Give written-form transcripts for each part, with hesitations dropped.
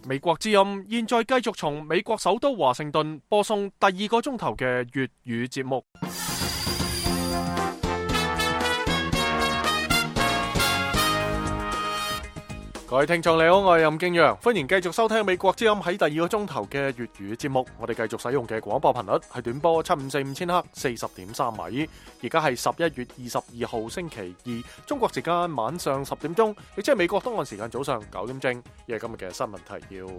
美國之音現在繼續從美國首都華盛頓播送第2個鐘頭嘅粵語節目。各位聽眾你好，我係任敬陽，歡迎繼續收聽美國之音喺第2個鐘頭嘅粵語節目。我哋繼續使用嘅廣播頻率係短波7545千赫40.3米。而家係11月22號星期二，中國時間晚上10點鐘，亦即係美國東岸時間早上9點正。亦係今日嘅新聞提要。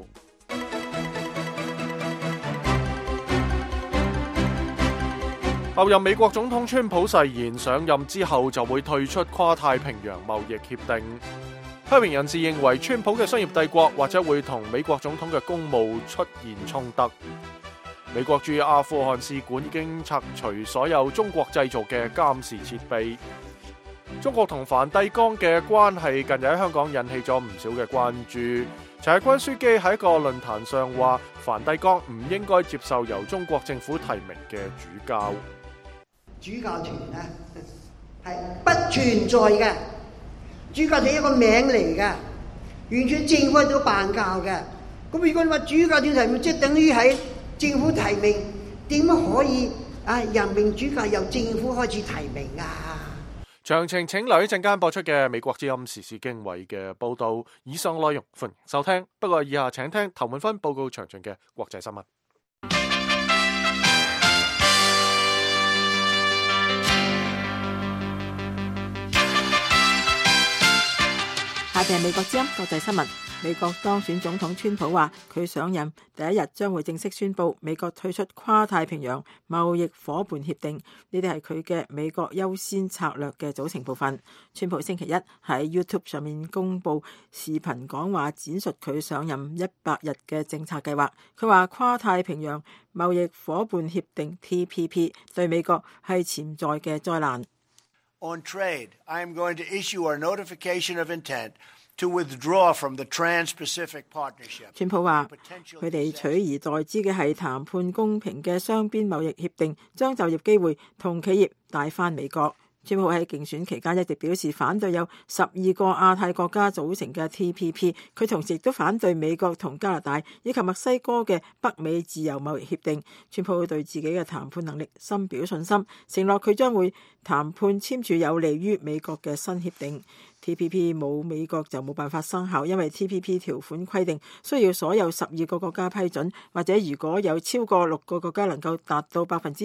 後任美國總統川普誓言上任之後就會退出跨太平洋貿易協定。批評人士認為川普嘅商業帝國或者會同美國總統嘅公務出現衝突。美國駐阿富汗使館已經拆除所有中國製造嘅監視設備。中國同梵蒂岡嘅關係近日喺香港引起咗唔少嘅關注。陳日君樞機喺一個論壇上話，梵蒂岡唔應該接受由中國政府提名嘅主教。 主教團呢係不存在嘅。主教係一個名嚟嘅，完全政府喺度辦教嘅。咁如果你話主教團提名，即係等於喺政府提名，點可以任命主教由政府開始提名啊？ 詳情請留意陣間播出嘅美國之音時事經緯嘅報道。以上內容歡迎收聽，不過以下請聽頭滿分報告詳盡嘅國際新聞。 下邊係美國之音國際新聞。美國當選總統川普話，佢上任第一日將會正式宣布美國退出跨太平洋貿易夥伴協定。呢啲係佢嘅美國優先策略嘅組成部分。川普星期一喺 YouTube 上面公布視頻講話，展述佢上任100日嘅政策計劃。佢話跨太平洋貿易夥伴協定 TPP 對美國係潛在嘅災難。 On trade, I am going to issue our notification of intent to withdraw from the Trans-Pacific Partnership. 川普話，佢哋取而代之嘅係談判公平嘅雙邊貿易協定，將就業機會同企業帶返美國。川普喺競選期間一直表示反對有12個亞太國家組成嘅 TPP， 佢同時亦都反對美國同加拿大以及墨西哥嘅北美自由貿易協定。川普對自己嘅談判能力深表信心，承諾佢將會談判簽署有利於美國嘅新協定。TPP 冇美國就冇辦法生效，因為 TPP 條款規定需要所有12個國家批准，或者如果有超過6個國家能夠達到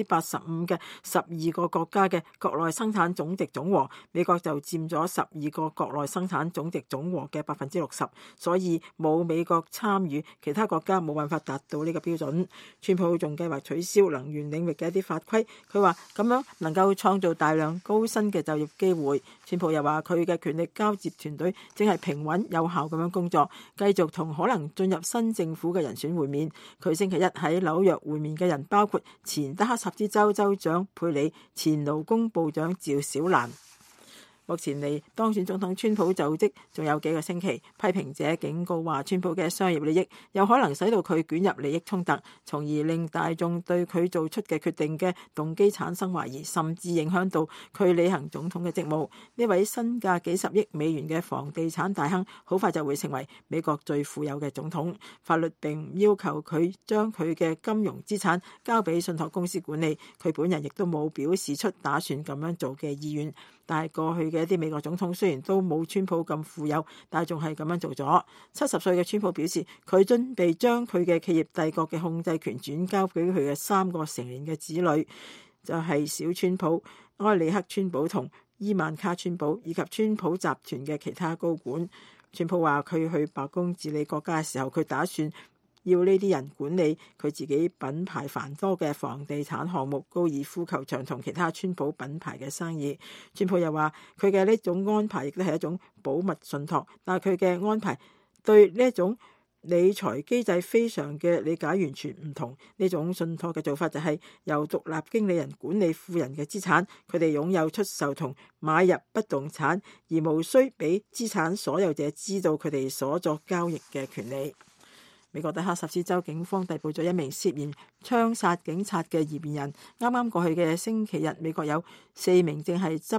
85%嘅12個國家嘅國內生產總值總和，美國就佔咗12個國內生產總值總和嘅60%，所以冇美國參與，其他國家冇辦法達到呢個標準。川普仲計劃取消能源領域嘅一啲法規，佢話咁樣能夠創造大量高薪嘅就業機會。川普又話佢嘅權力交接團隊正係平穩有效咁樣工作，繼續同可能進入新政府嘅人選會面。佢星期一喺紐約會面嘅人包括前德克薩斯州州長佩里、前勞工部長趙小蘭。目前離當選總統川普就職仲有幾個星期，批評者警告話川普嘅商業利益有可能使到佢捲入利益衝突，從而令大眾對佢做出嘅決定嘅動機產生懷疑，甚至影響到佢履行總統嘅職務。呢位身價幾十億美元嘅房地產大亨好快就會成為美國最富有嘅總統。法律並唔要求佢將佢嘅金融資產交俾信託公司管理，佢本人亦都冇表示出打算咁樣做嘅意願。但係過去嘅一啲美國總統雖然都冇川普咁富有，但係仲係咁樣做咗。70歲嘅川普表示，佢準備將佢嘅企業帝國嘅控制權轉交俾佢嘅3個成年嘅子女，就係小川普、埃里克川普同伊萬卡川普，以及川普集團嘅其他高管。川普話佢去白宮治理國家嘅時候，佢打算要呢啲人管理佢自己品牌繁多嘅房地產項目、高爾夫球場同其他川普品牌嘅生意。川普又話佢嘅呢種安排亦都係一種保密信託，但係佢嘅安排對呢一種理財機制非常嘅理解完全唔同。呢種信託嘅做法就係由獨立經理人管理富人嘅資產，佢哋擁有出售同買入不動產，而無需俾資產所有者知道佢哋所作交易嘅權利。美國德克薩斯州警方逮捕咗一名涉嫌槍殺警察嘅嫌疑人。啱啱過去嘅星期日，美國有4名正係執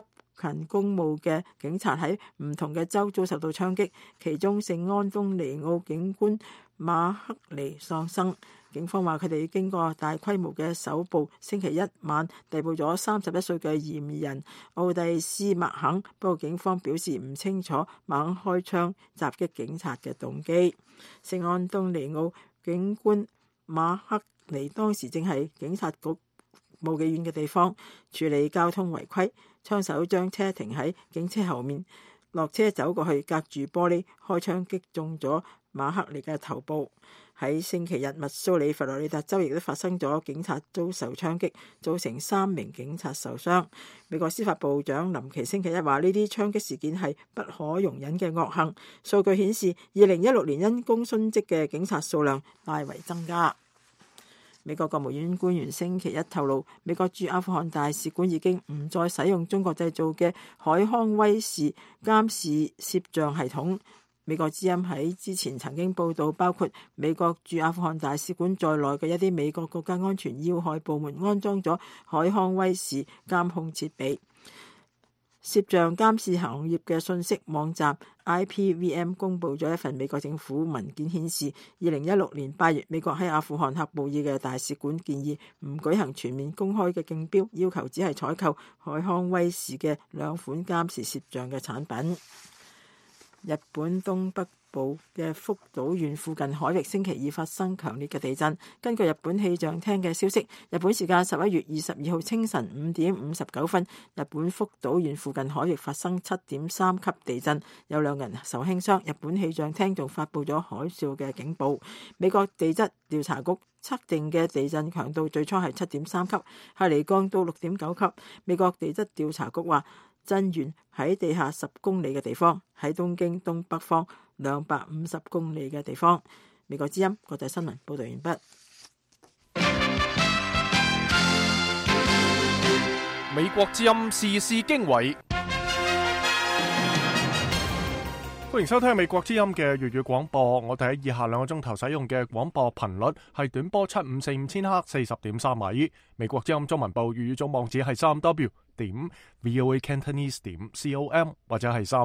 勤公務嘅警察喺唔同嘅州遭受到槍擊，其中聖安東尼奧警官馬克尼喪生。警方話佢哋經過大規模嘅搜捕，星期一晚逮捕咗31歲嘅嫌疑人奧蒂斯麥肯，不過警方表示唔清楚麥肯開槍襲擊警察嘅動機。聖安東尼奧警官馬克尼當時正係警察局冇幾遠嘅地方處理交通違規，槍手將車停喺警車後面，落車走過去，隔住玻璃開槍擊中咗馬克尼嘅頭部。喺星期日，密蘇里佛羅里達州亦都發生咗警察遭受槍擊，造成3名警察受傷。美國司法部長林奇星期一話：呢啲槍擊事件係不可容忍嘅惡行。數據顯示，2016年因公殉職嘅警察數量大為增加。美國國務院官員星期一透露，美國駐阿富汗大使館已經唔再使用中國製造嘅海康威視監視攝像系統。美國之音喺之前曾經報道，包括美國駐阿富汗大使館在內嘅一啲美國國家安全要害部門安裝咗海康威視監控設備。攝像監視行業嘅信息網站 IPVM 公佈咗一份美國政府文件，顯示2016年8月，美國喺阿富汗喀布爾嘅大使館建議唔舉行全面公開嘅競標，要求只係採購海康威視嘅2款監視攝像嘅產品。日本東北部嘅福島縣附近海域星期二發生強烈嘅地震。根據日本氣象廳嘅消息，日本時間11月22號清晨5點59分，日本福島縣附近海域發生7.3級地震，有2人受輕傷。日本氣象廳仲發佈咗海嘯嘅警報。美國地質調查局測定嘅地震強度最初係7.3級，係嚟降到6.9級。美國地質調查局話，震源喺地下10公里嘅地方，喺東京東北方250公里嘅地方。美國之音國際新聞報道完畢。 美國之音時事經緯，歡迎收聽美國之音嘅粵語廣播。我哋喺以下2個鐘頭使用嘅廣播頻率係短波7545000赫 40.3 米。美國之音中文部粵語總網址係3w.voacantonese.com 或者係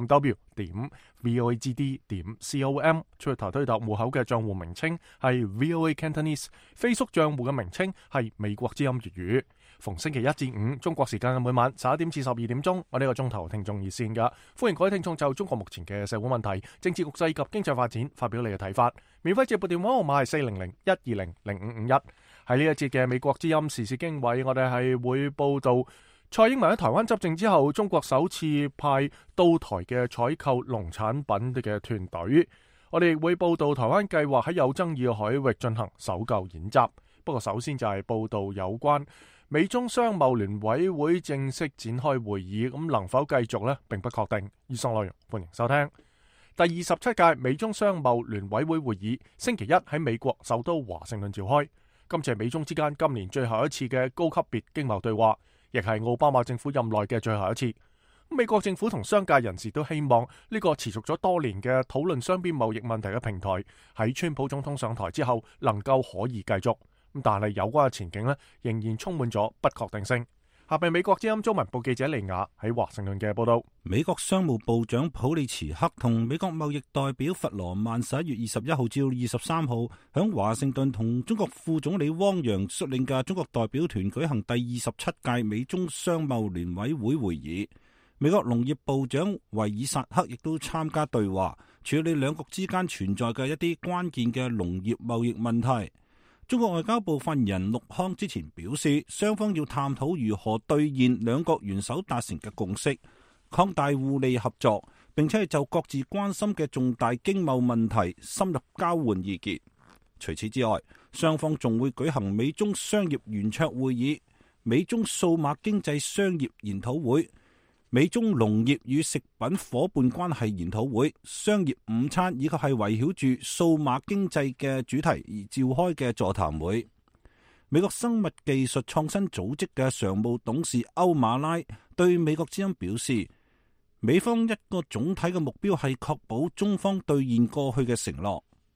3w.voagd.com。Twitter 推特戶口嘅賬戶名稱係 VOA Cantonese， Facebook 賬戶嘅名稱係美國之音粵語。逢星期1至5中國時間嘅每晚11點至12點鐘，我呢個鐘頭聽眾熱線㗎，歡迎各位聽眾就中國目前嘅社會問題、政治局勢及經濟發展發表你嘅睇法。免費接撥電話號碼係400-120-0551。喺呢一節嘅美國之音時事經緯，我哋係會報道蔡英文喺台灣執政之後，中國首次派到台嘅採購農產品嘅團隊。我哋亦會報道台灣計劃喺有爭議嘅海域進行搜救演習。不過首先就係報道有關美中商貿聯委會正式展開會議，咁能否繼續呢？並不確定。以上內容歡迎收聽。第27屆美中商貿聯委會會議星期一喺美國首都華盛頓召開，今次係美中之間今年最後一次嘅高級別經貿對話，亦係奧巴馬政府任內嘅最後一次。美國政府同商界人士都希望呢個持續咗多年嘅討論雙邊貿易問題嘅平台喺川普總統上台之後能夠可以繼續。但係有關嘅前景呢，仍然充滿咗不確定性。下邊美國之音中文部記者利亞喺華盛頓嘅報道。 美國商務部長普利茨克同美國貿易代表弗羅曼11月21號至23號響華盛頓同中國副總理汪洋率領嘅中國代表團舉行第27屆美中商貿聯委會會議。美國農業部長維爾薩克亦都參加對話，處理兩國之間存在嘅一啲關鍵嘅農業貿易問題。中國外交部發言人陸康之前表示，雙方要探討如何兌現兩國元首達成嘅共識，擴大互利合作，並且係就各自關心嘅重大經貿問題深入交換意見。除此之外，雙方仲會舉行美中商業圓桌會議、美中數碼經濟商業研討會、美中農業與食品夥伴關係研討會、商業午餐，以及係圍繞住數碼經濟嘅主題而召開嘅座談會。美國生物技術創新組織嘅常務董事歐馬拉對美國之音表示，美方一個總體嘅目標係確保中方兌現過去嘅承諾。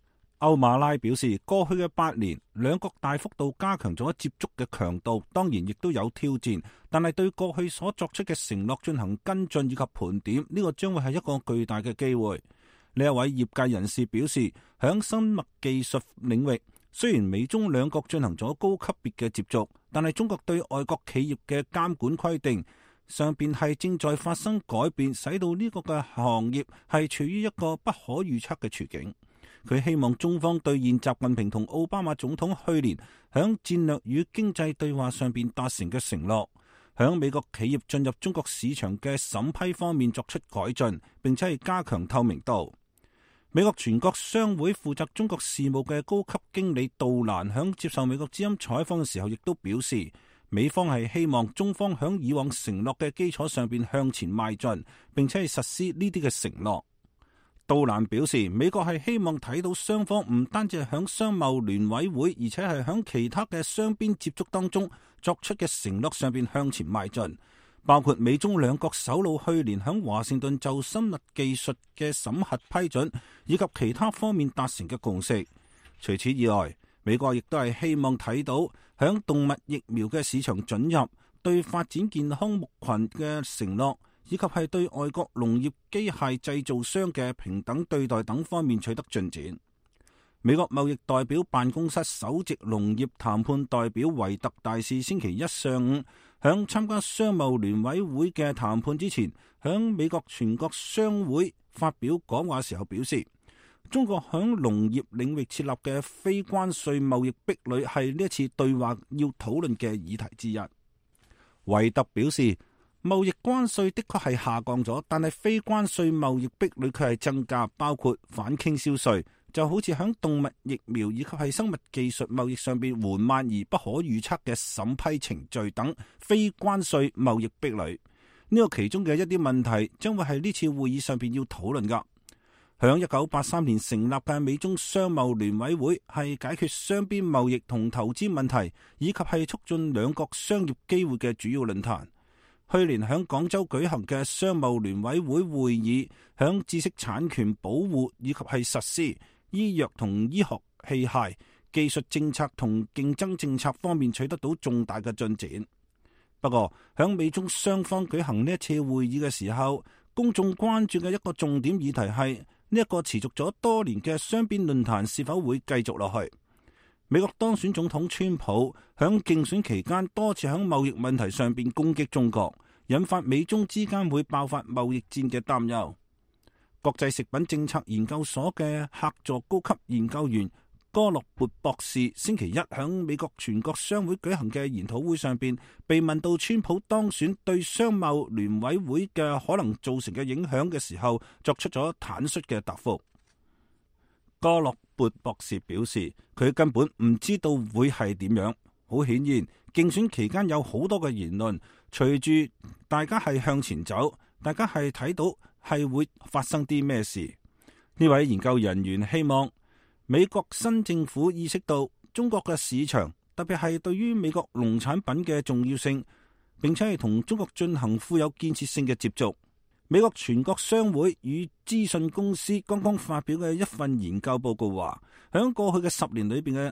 歐馬拉表示，過去嘅8年，兩國大幅度加強咗接觸嘅強度，當然亦都有挑戰，但係對過去所作出嘅承諾進行跟進以及盤點，呢個將會係一個巨大嘅機會。呢一位業界人士表示，響生物技術領域，雖然美中兩國進行咗高級別嘅接觸，但係中國對外國企業嘅監管規定上邊係正在發生改變，使到呢個嘅行業係處於一個不可預測嘅處境。佢希望中方兌現習近平同奧巴馬總統去年響戰略與經濟對話上邊達成嘅承諾，響美國企業進入中國市場嘅審批方面作出改進，並且係加強透明度。美國全國商會負責中國事務嘅高級經理杜蘭響接受美國之音採訪嘅時候，亦都表示，美方係希望中方響以往承諾嘅基礎上邊向前邁進，並且係實施呢啲嘅承諾。杜蘭表示，美國係希望睇到雙方唔單止係響商貿聯委會，而且係響其他嘅雙邊接觸當中作出嘅承諾上邊向前邁進，包括美中兩國首腦去年響華盛頓就生物技術嘅審核批准，以及其他方面達成嘅共識。除此以外，美國亦都係希望睇到響動物疫苗嘅市場准入、對發展健康牧群嘅承諾，以及係對外國農業機械製造商嘅平等對待等方面取得進展。美國貿易代表辦公室首席農業談判代表維特大使星期一上午響參加商貿聯委會嘅談判之前，響美國全國商會發表講話時候表示，中國響農業領域設立嘅非關稅貿易壁壘係呢一次對話要討論嘅議題之一。維特表示，貿易關稅的確係下降咗，但係非關稅貿易壁壘卻係增加，包括反傾銷稅，就好似響動物疫苗以及係生物技術貿易上邊緩慢而不可預測嘅審批程序等非關稅貿易壁壘。呢個其中嘅一啲問題將會係呢次會議上邊要討論噶。響1983年成立嘅美中商貿聯委會係解決雙邊貿易同投資問題，以及係促進兩國商業機會嘅主要論壇。去年響廣州舉行嘅商貿聯委會會議，響知識產權保護以及係實施、醫藥同醫學器械、技術政策同競爭政策方面取得到重大嘅進展。不過，響美中雙方舉行呢一次會議嘅時候，公眾關注嘅一個重點議題係呢一個持續咗多年嘅雙邊論壇是否會繼續落去。美國當選總統川普響競選期間多次響貿易問題上邊攻擊中國，引發美中之間會爆發貿易戰嘅擔憂。國際食品政策研究所嘅客座高級研究員哥洛勃博士星期一響美國全國商會舉行嘅研討會上邊，被問到川普當選對商貿聯委會嘅可能造成嘅影響嘅時候，作出咗坦率嘅答覆。哥洛勃博士表示，佢根本唔知道會係點樣。好顯然，競選期間有好多嘅言論，隨住大家係向前走，大家係睇到係會發生啲咩事。呢位研究人員希望美國新政府意識到中國嘅市場，特別係對於美國農產品嘅重要性，並且係同中國進行富有建設性嘅接觸。美國全國商會與資訊公司剛剛發表嘅一份研究報告話，響過去10年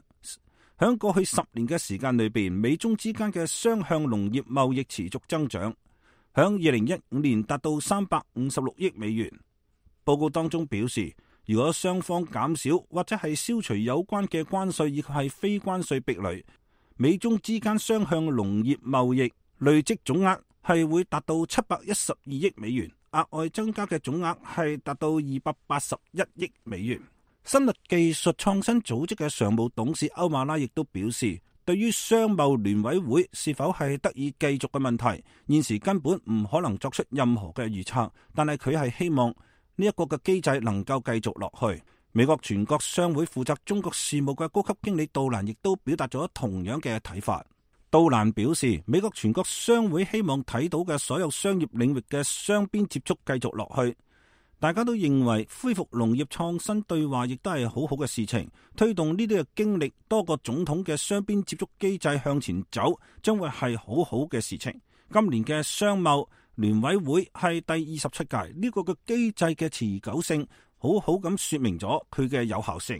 嘅時間裏邊，美中之間嘅雙向農業貿易持續增長，響2015年達到356億美元。報告當中表示，如果雙方減少或者係消除有關嘅關稅以及係非關稅壁壘，美中之間雙向農業貿易累積總額係會達到712億美元，額外增加嘅總額係達到281億美元。生物技術創新組織嘅常務董事歐馬拉亦都表示，對於商貿聯委會是否係得以繼續嘅問題，現時根本唔可能作出任何嘅預測，但係佢係希望呢一個嘅機制能夠繼續落去。美國全國商會負責中國事務嘅高級經理杜蘭亦都表達咗同樣嘅睇法。杜蘭表示，美國全國商會希望睇到嘅所有商業領域嘅雙邊接觸繼續落去。大家都認為恢復農業創新對話亦都係好好嘅事情，推動呢啲嘅經歷多個總統嘅雙邊接觸機制向前走，將會係好好嘅事情。今年嘅商貿聯委會係第27屆，呢個嘅機制嘅持久性好好咁說明咗佢嘅有效性。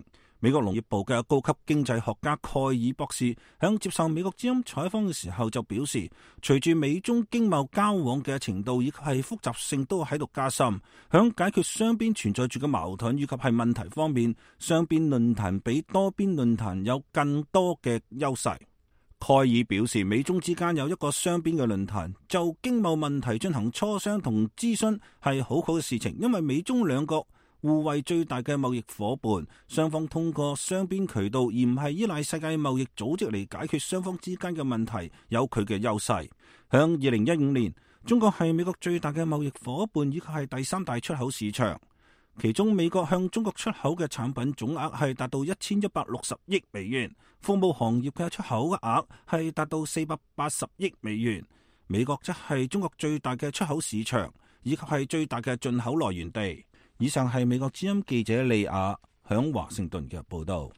美國農業部嘅高級經濟學家蓋爾博士響接受美國之音採訪嘅時候就表示，隨住美中經貿交往嘅程度以及係複雜性都喺度加深，響解決雙邊存在住嘅矛盾以及係問題方面，雙邊論壇比多邊論壇有更多嘅優勢。蓋爾表示，美中之間有一個雙邊嘅論壇，就經貿問題進行磋商同諮詢係好好嘅事情，因為美中兩國互為最大嘅貿易夥伴，雙方通過雙邊渠道而唔係依賴世界貿易組織嚟解決雙方之間嘅問題，有佢嘅優勢。響2015年，中國係美國最大嘅貿易夥伴以及係第三大出口市場，其中美國向中國出口嘅產品總額係達到1160億美元，服務行業嘅出口額係達到480億美元。美國則係中國最大嘅出口市場，以及係最大嘅進口來源地。以上係美國之音記者利亞響華盛頓嘅報道。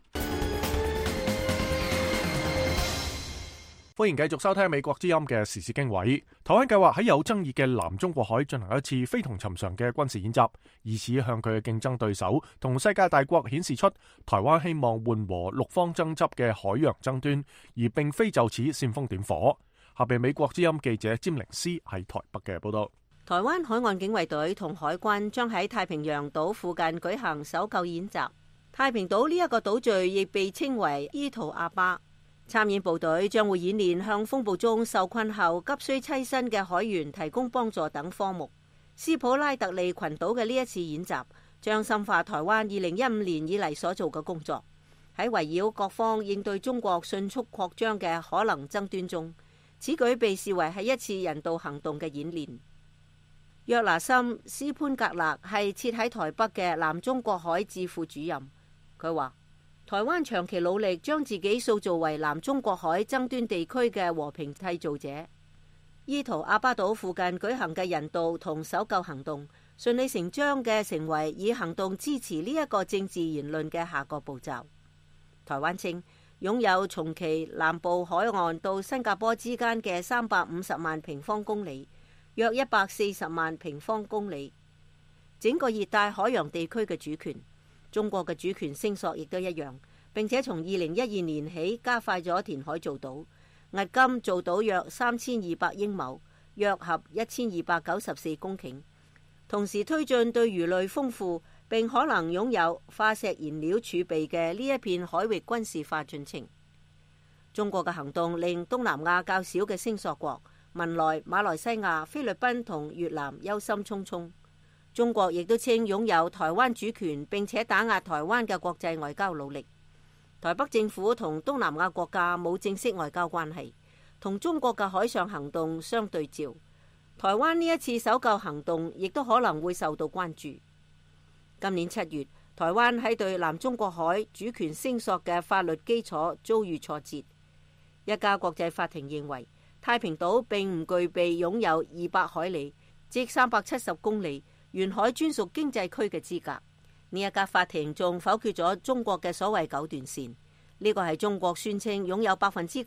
歡迎繼續收聽美國之音嘅時事經緯。台灣計劃喺有爭議嘅南中國海進行一次非同尋常嘅軍事演習，以此向佢嘅競爭對手同世界大國顯示出台灣希望緩和陸方爭執嘅海洋爭端，而並非就此煽風點火。下邊美國之音記者詹寧斯喺台北嘅報道。 台灣海岸警衛隊同海軍將喺太平洋島附近舉行搜救演習。太平島呢一個島嶼亦被稱為伊圖阿巴。參演部隊將會演練向風暴中受困後急需棲身嘅海員提供幫助等科目。斯普拉特利群島嘅呢一次演習將深化台灣2015年以嚟所做嘅工作，喺圍繞各方應對中國迅速擴張嘅可能爭端中，此舉被視為係一次人道行動嘅演練。約拿森斯潘格勒係設喺台北嘅南中國海智庫主任，佢話台灣長期努力將自己塑造為南中國海爭端地區嘅和平締造者。伊圖阿巴島附近舉行嘅人道同搜救行動順理成章嘅成為以行動支持呢一個政治言論嘅下個步驟。台灣稱擁有從其南部海岸到新加坡之間嘅350萬平方公里，約140萬平方公里，整個熱帶海洋地區嘅主權，中國嘅主權聲索亦都一樣，並且從2012年起加快咗填海造島，迄今造島約3200英畝，約合1294公頃，同時推進對魚類豐富並可能擁有化石燃料儲備嘅呢一片海域軍事化進程。中國嘅行動令東南亞較少嘅聲索國文萊、馬來西亞、菲律賓同越南憂心忡忡。中國亦都稱擁有台灣主權並且打壓台灣嘅國際外交努力。台北政府同東南亞國家冇正式外交關係，同中國嘅海上行動相對照。台灣呢一次搜救行動亦都可能會受到關注。今年7月，台灣喺對南中國海主權聲索嘅法律基礎遭遇挫折。一家國際法庭認為太平島並唔具備擁有200海里，即370公里沿海專屬經濟區嘅資格。呢一家法庭仲否決咗中國嘅所謂九段線，呢個係中國宣稱擁有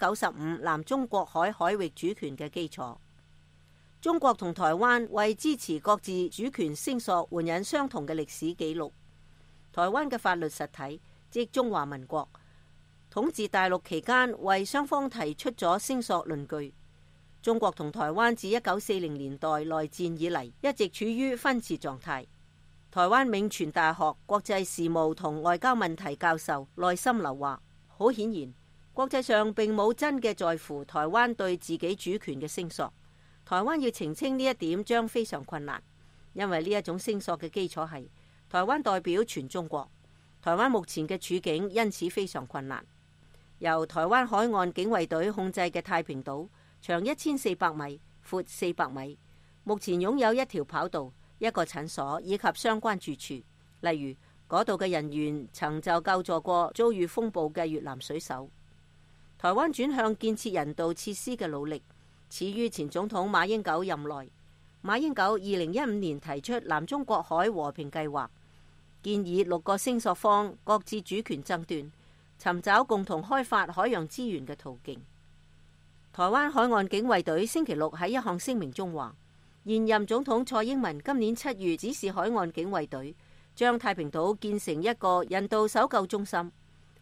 95%南中國海海域主權嘅基礎。中國同台灣為支持各自主權聲索援引相同嘅歷史記錄。台灣嘅法律實體即中華民國統治大陸期間，為雙方提出咗聲索論據。中國同台灣自1940年代內戰以嚟，一直處於分治狀態。台灣銘傳大學國際事務同外交問題教授賴心流話：好顯然，國際上並冇真嘅在乎台灣對自己主權嘅聲索。台灣要澄清呢一點將非常困難，因為呢一種聲索嘅基礎係台灣代表全中國。台灣目前嘅處境因此非常困難。由台灣海岸警衛隊控制嘅太平島，長1400米，闊400米，目前擁有一條跑道、一個診所以及相關住處。例如，嗰度嘅人員曾就救助過遭遇風暴嘅越南水手。台灣轉向建設人道設施嘅努力，始於前總統馬英九任內。馬英九2015年提出南中國海和平計劃，建議6個聲索方各自主權爭端，尋找共同開發海洋資源嘅途徑。台灣海岸警衛隊星期六喺一項聲明中話，現任總統蔡英文今年7月指示海岸警衛隊將太平島建成一個人道搜救中心，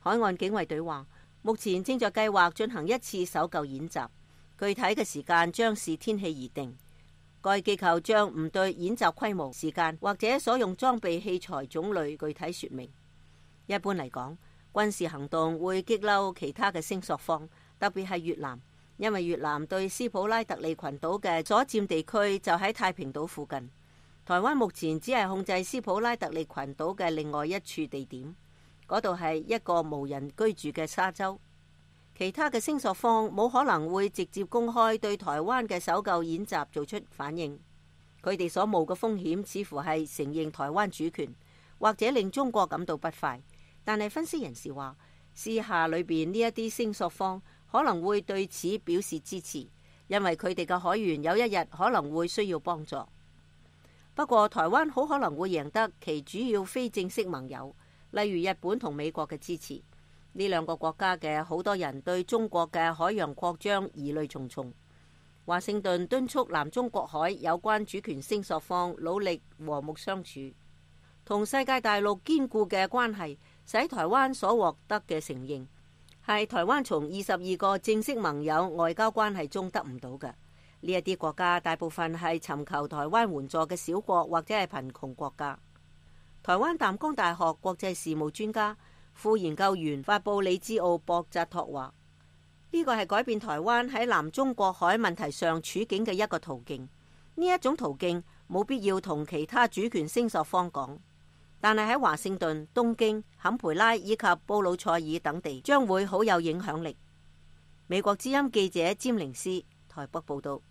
海岸警衛隊話，目前正在計劃進行一次搜救演習，具體嘅時間將視天氣而定。該機構將唔對演習規模、時間或者所用裝備器材種類具體說明。一般嚟講，軍事行動會激嬲其他嘅聲索方，特別係越南，因為越南對斯普拉特利群島嘅所佔地區就喺太平島附近。台灣目前只係控制斯普拉特利群島嘅另外一處地點，嗰度係一個無人居住嘅沙洲。其他嘅聲索方冇可能會直接公開對台灣嘅搜救演習做出反應。佢哋所冒嘅風險似乎係承認台灣主權，或者令中國感到不快。但係分析人士話，私下裏邊呢一啲聲索方可能會對此表示支持，因為佢哋嘅海員有一日可能會需要幫助。不過台灣好可能會贏得其主要非正式盟友，例如日本同美國嘅支持。呢兩個國家嘅好多人對中國嘅海洋擴張疑慮重重。華盛頓敦促南中國海有關主權聲索方努力和睦相處，同世界大陸堅固嘅關係，使台灣所獲得嘅承認，係台灣從22個正式盟友外交關係中得唔到嘅。呢一啲國家大部分係尋求台灣援助嘅小國或者係貧窮國家。台灣淡江大學國際事務專家副研究員法布里茲奧博扎托話：呢個係改變台灣喺南中國海問題上處境嘅一個途徑。呢一種途徑冇必要同其他主權聲索方講，但係喺華盛頓、東京、坎培拉以及布魯塞爾等地將會好有影響力。美國之音記者詹寧斯台北報道。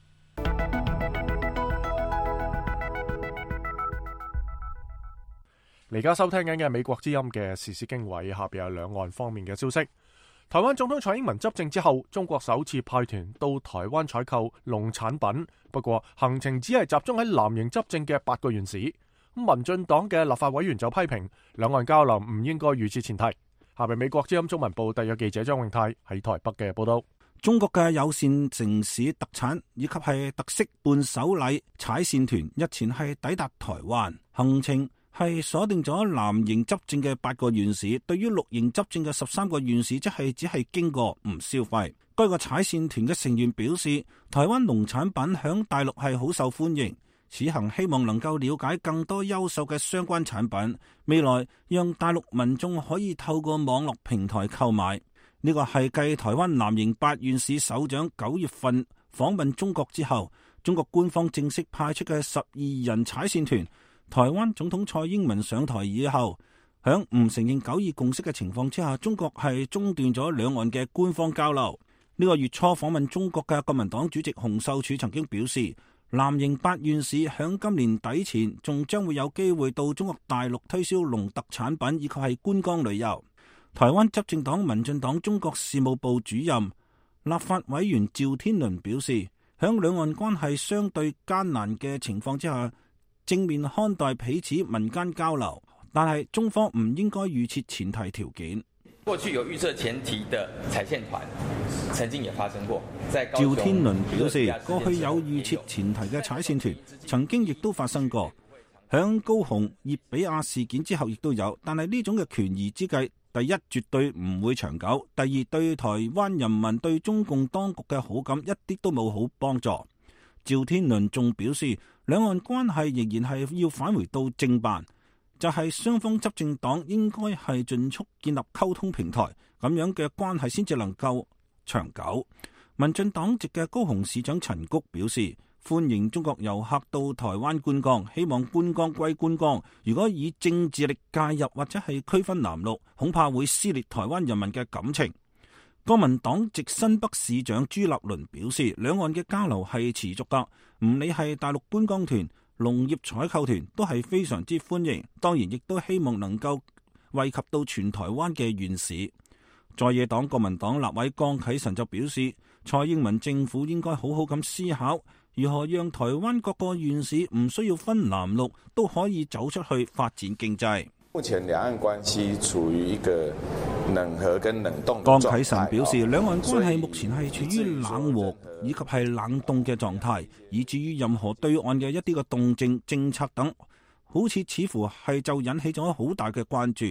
而家收聽緊嘅美國之音嘅時事經緯，下邊有兩岸方面嘅消息。台灣總統蔡英文執政之後，中國首次派團到台灣採購農產品，不過行程只係集中喺藍營執政嘅8個縣市。民進黨嘅立法委員就批評兩岸交流唔應該預設前提。下邊美國之音中文部特約記者張永泰喺台北嘅報道。 中國嘅有線城市特產以及係特色伴手禮踩線團日前係抵達台灣，行程係鎖定咗藍營執政嘅8個縣市，對於綠營執政嘅13個縣市，即係只係經過唔消費。該個踩線團嘅成員表示，台灣農產品響大陸係好受歡迎，此行希望能夠了解更多優秀嘅相關產品，未來讓大陸民眾可以透過網絡平台購買。呢個係繼台灣藍營8縣市首長9月份訪問中國之後，中國官方正式派出嘅12人踩線團。台灣總統蔡英文上台以後，響唔承認9·2共識嘅情況之下，中國係中斷咗兩岸嘅官方交流。呢個月初訪問中國嘅國民黨主席洪秀柱曾經表示，藍營8縣市響今年底前仲將會有機會到中國大陸推銷農特產品以及係觀光旅遊。台灣執政黨民進黨中國事務部主任、立法委員趙天麟表示，響兩岸關係相對艱難嘅情況之下，正面看待彼此民間交流，但係中方唔應該預設前提條件。 過去有預設前提的踩線團，曾經也發生過。 趙天麟表示，過去有預設前提嘅踩線團，曾經亦都發生過。響高雄葉比亞事件之後，亦都有，但係呢種嘅權宜之計，第一絕對唔會長久，第二對台灣人民對中共當局嘅好感一啲都冇好幫助。趙天麟仲表示，兩岸關係仍然係要返回到正辦，就係雙方執政黨應該係盡速建立溝通平台，咁樣嘅關係先至能夠長久。民進黨籍嘅高雄市長陳菊表示，歡迎中國遊客到台灣觀光，希望觀光歸觀光，如果以政治力介入或者係區分藍綠，恐怕會撕裂台灣人民嘅感情。國民黨籍新北市長朱立倫表示，兩岸嘅交流係持續噶，唔理係大陸觀光團、農業採購團都係非常之歡迎，當然亦都希望能夠惠及到全台灣嘅縣市。在野黨國民黨立委江啟臣就表示，蔡英文政府應該好好咁思考，如何讓台灣各個縣市唔需要分藍綠，都可以走出去發展經濟。 目前兩岸關係處於一個冷和跟冷凍嘅狀態。 江啟臣表示，兩岸關係目前係處於冷和以及係冷凍嘅狀態，以至於任何對岸嘅一啲嘅動靜、政策等，好似似乎係就引起咗好大嘅關注。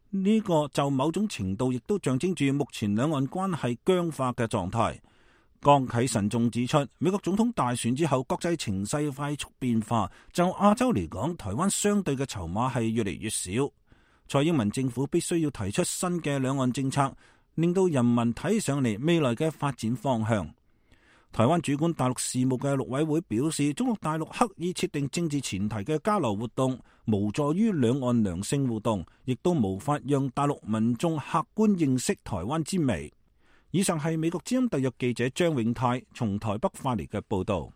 呢個就某種程度亦都象徵住目前兩岸關係僵化嘅狀態。江啟臣仲指出，美國總統大選之後，國際情勢快速變化，就亞洲嚟講，台灣相對嘅籌碼係越嚟越少。蔡英文政府必須要提出新嘅兩岸政策，令到人民睇上嚟未來嘅發展方向。台灣主管大陸事務嘅陸委會表示，中國大陸刻意設定政治前提嘅交流活動，無助於兩岸良性互動，亦都無法讓大陸民眾客觀認識台灣之微。以上係美國之音特約記者張永泰從台北發嚟嘅報道。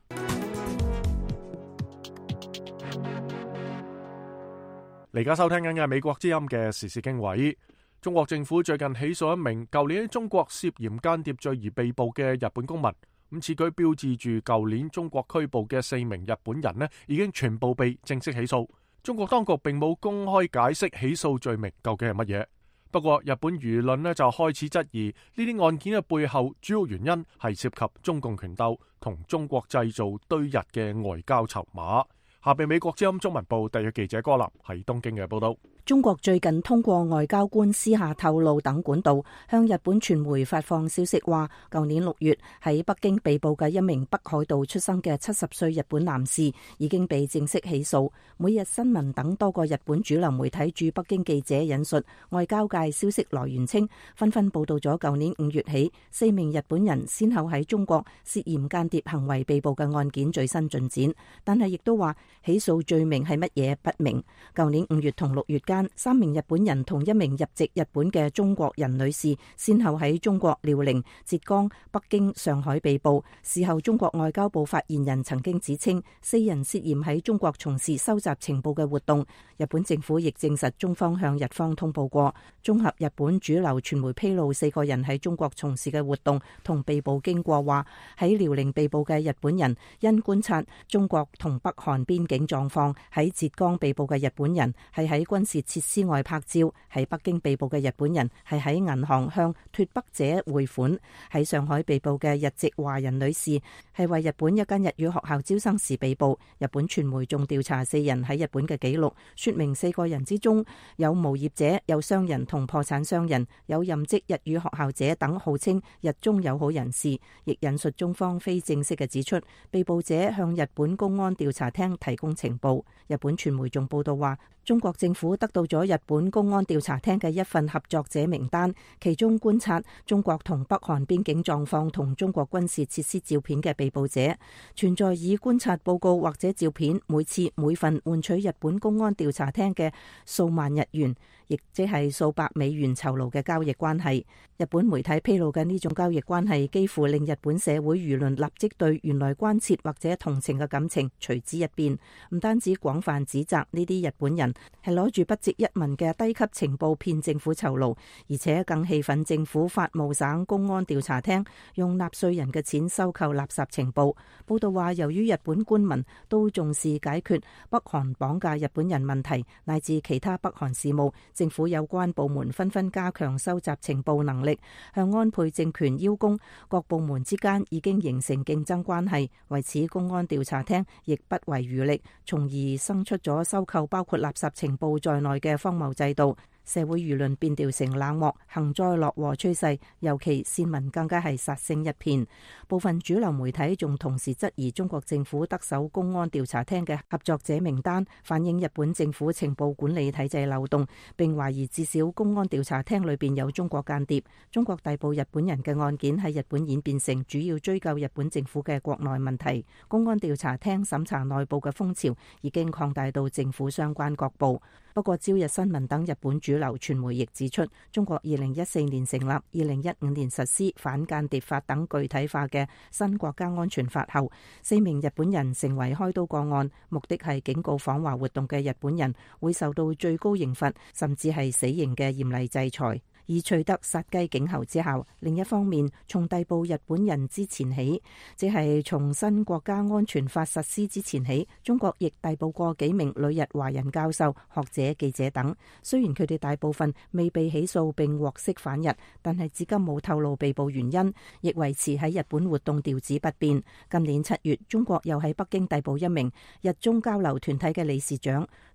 而家收聽緊嘅美國之音嘅時事經緯。中國政府最近起訴一名舊年喺中國涉嫌間諜罪而被捕嘅日本公民。咁此舉標誌住舊年中國拘捕嘅4名日本人已經全部被正式起訴。中國當局並冇公開解釋起訴罪名究竟係乜嘢。不過日本輿論就開始質疑呢啲案件嘅背後主要原因係涉及中共權鬥同中國製造對日嘅外交籌碼。下邊美國之音中文部特約記者柯林喺東京嘅報道。 中國最近通過外交官私下透露等管道向日本傳媒發放消息，話舊年6月喺北京被捕嘅一名北海道出生嘅70歲日本男士已經被正式起訴。每日新聞等多個日本主流媒體駐北京記者引述外交界消息來源稱，紛紛報道咗舊年5月起4名日本人先後喺中國涉嫌間諜行為被捕嘅案件最新進展，但係亦都話起訴罪名係乜嘢不明。舊年5月同6月間3名日本人同1名入籍日本嘅中國人女士先後喺中國遼寧、浙江、北京、上海被捕。事後中國外交部發言人曾經指稱4人涉嫌喺中國從事收集情報嘅活動。日本政府亦證實中方向日方通報過。綜合日本主流傳媒披露4個人喺中國從事嘅活動同被捕經過，話喺遼寧被捕嘅日本人因觀察中國同北韓邊境狀況，喺浙江被捕嘅日本人係喺軍事設施外拍照，喺北京被捕嘅日本人係喺銀行向脫北者匯款，喺上海被捕嘅日籍華人女士係為日本一間日語學校招生時被捕。日本傳媒仲調查4人喺日本嘅記錄，說明4個人之中有無業者、有商人同破產商人，有任職日語學校者等號稱日中友好人士。亦引述中方非正式嘅指出，被捕者向日本公安調查廳提供情報。日本傳媒仲報道話，中國政府得到咗日本公安調查廳嘅一份合作者名單，其中觀察中國同北韓邊境狀況同中國軍事設施照片嘅被捕者，存在以觀察報告或者照片每份換取日本公安調查廳嘅數萬日元，亦即係數百美元酬勞嘅交易關係。日本媒體披露嘅呢種交易關係，幾乎令日本社會輿論立即對原來關切或者同情嘅感情隨之一變。唔單止廣泛指責呢啲日本人係攞住不值一文嘅低級情報騙政府酬勞，而且更氣憤政府法務省公安調查廳用納稅人嘅錢收購垃圾情報。報道話，由於日本官民都重視解決北韓綁架日本人問題乃至其他北韓事務，政府有關部門紛紛加強收集情報能力，向安倍政權邀功。各部門之間已經形成競爭關係，為此公安調查廳亦不遺餘力，從而生出咗收購包括垃圾情報在內嘅荒謬制度。社會輿論變調成冷漠、幸災樂禍趨勢，尤其市民更加係殺聲一片。部分主流媒體仲同時質疑中國政府得手公安調查廳嘅合作者名單，反映日本政府情報管理體制漏洞，並懷疑至少公安調查廳裏邊有中國間諜。中國逮捕日本人嘅案件喺日本演變成主要追究日本政府嘅國內問題。公安調查廳審查內部嘅風潮已經擴大到政府相關各部。不過朝日新聞等日本主流傳媒亦指出，中國2014年成立、2015年實施反間諜法等具體化嘅新國家安全法後，4名日本人成為開刀個案，目的係警告訪華活動嘅日本人會受到最高刑罰，甚至係死刑嘅嚴厲制裁，以取得殺雞儆猴之效。另一方面，從逮捕日本人之前起，即係從新國家安全法實施之前起，中國亦逮捕過幾名旅日華人教授、學者、記者等。雖然佢哋大部分未被起訴並獲釋返日，但係至今冇透露被捕原因，亦維持喺日本活動調子不變。今年7月，中國又喺北京逮捕一名日中交流團體嘅理事長。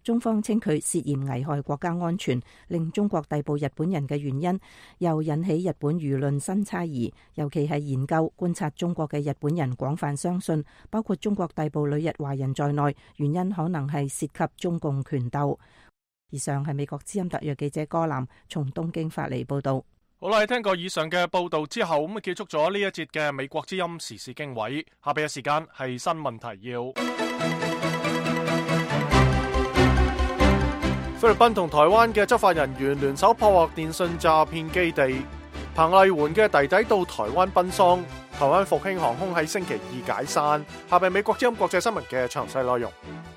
中方稱佢涉嫌危害國家安全，令中國逮捕日本人嘅原因，又引起日本輿論新猜疑。尤其係研究觀察中國嘅日本人廣泛相信，包括中國逮捕旅日華人在內，原因可能係涉及中共權鬥。以上係美國之音特約記者柯南從東京發嚟報道。 好啦，聽過以上嘅報道之後，咁結束咗呢一節嘅美國之音時事經緯。下邊嘅時間係新聞提要。菲律賓同台灣嘅執法人員聯手破獲電信詐騙基地。彭麗媛嘅弟弟到台灣奔喪。台灣復興航空喺星期二解散。下邊美國之音國際新聞嘅詳細內容。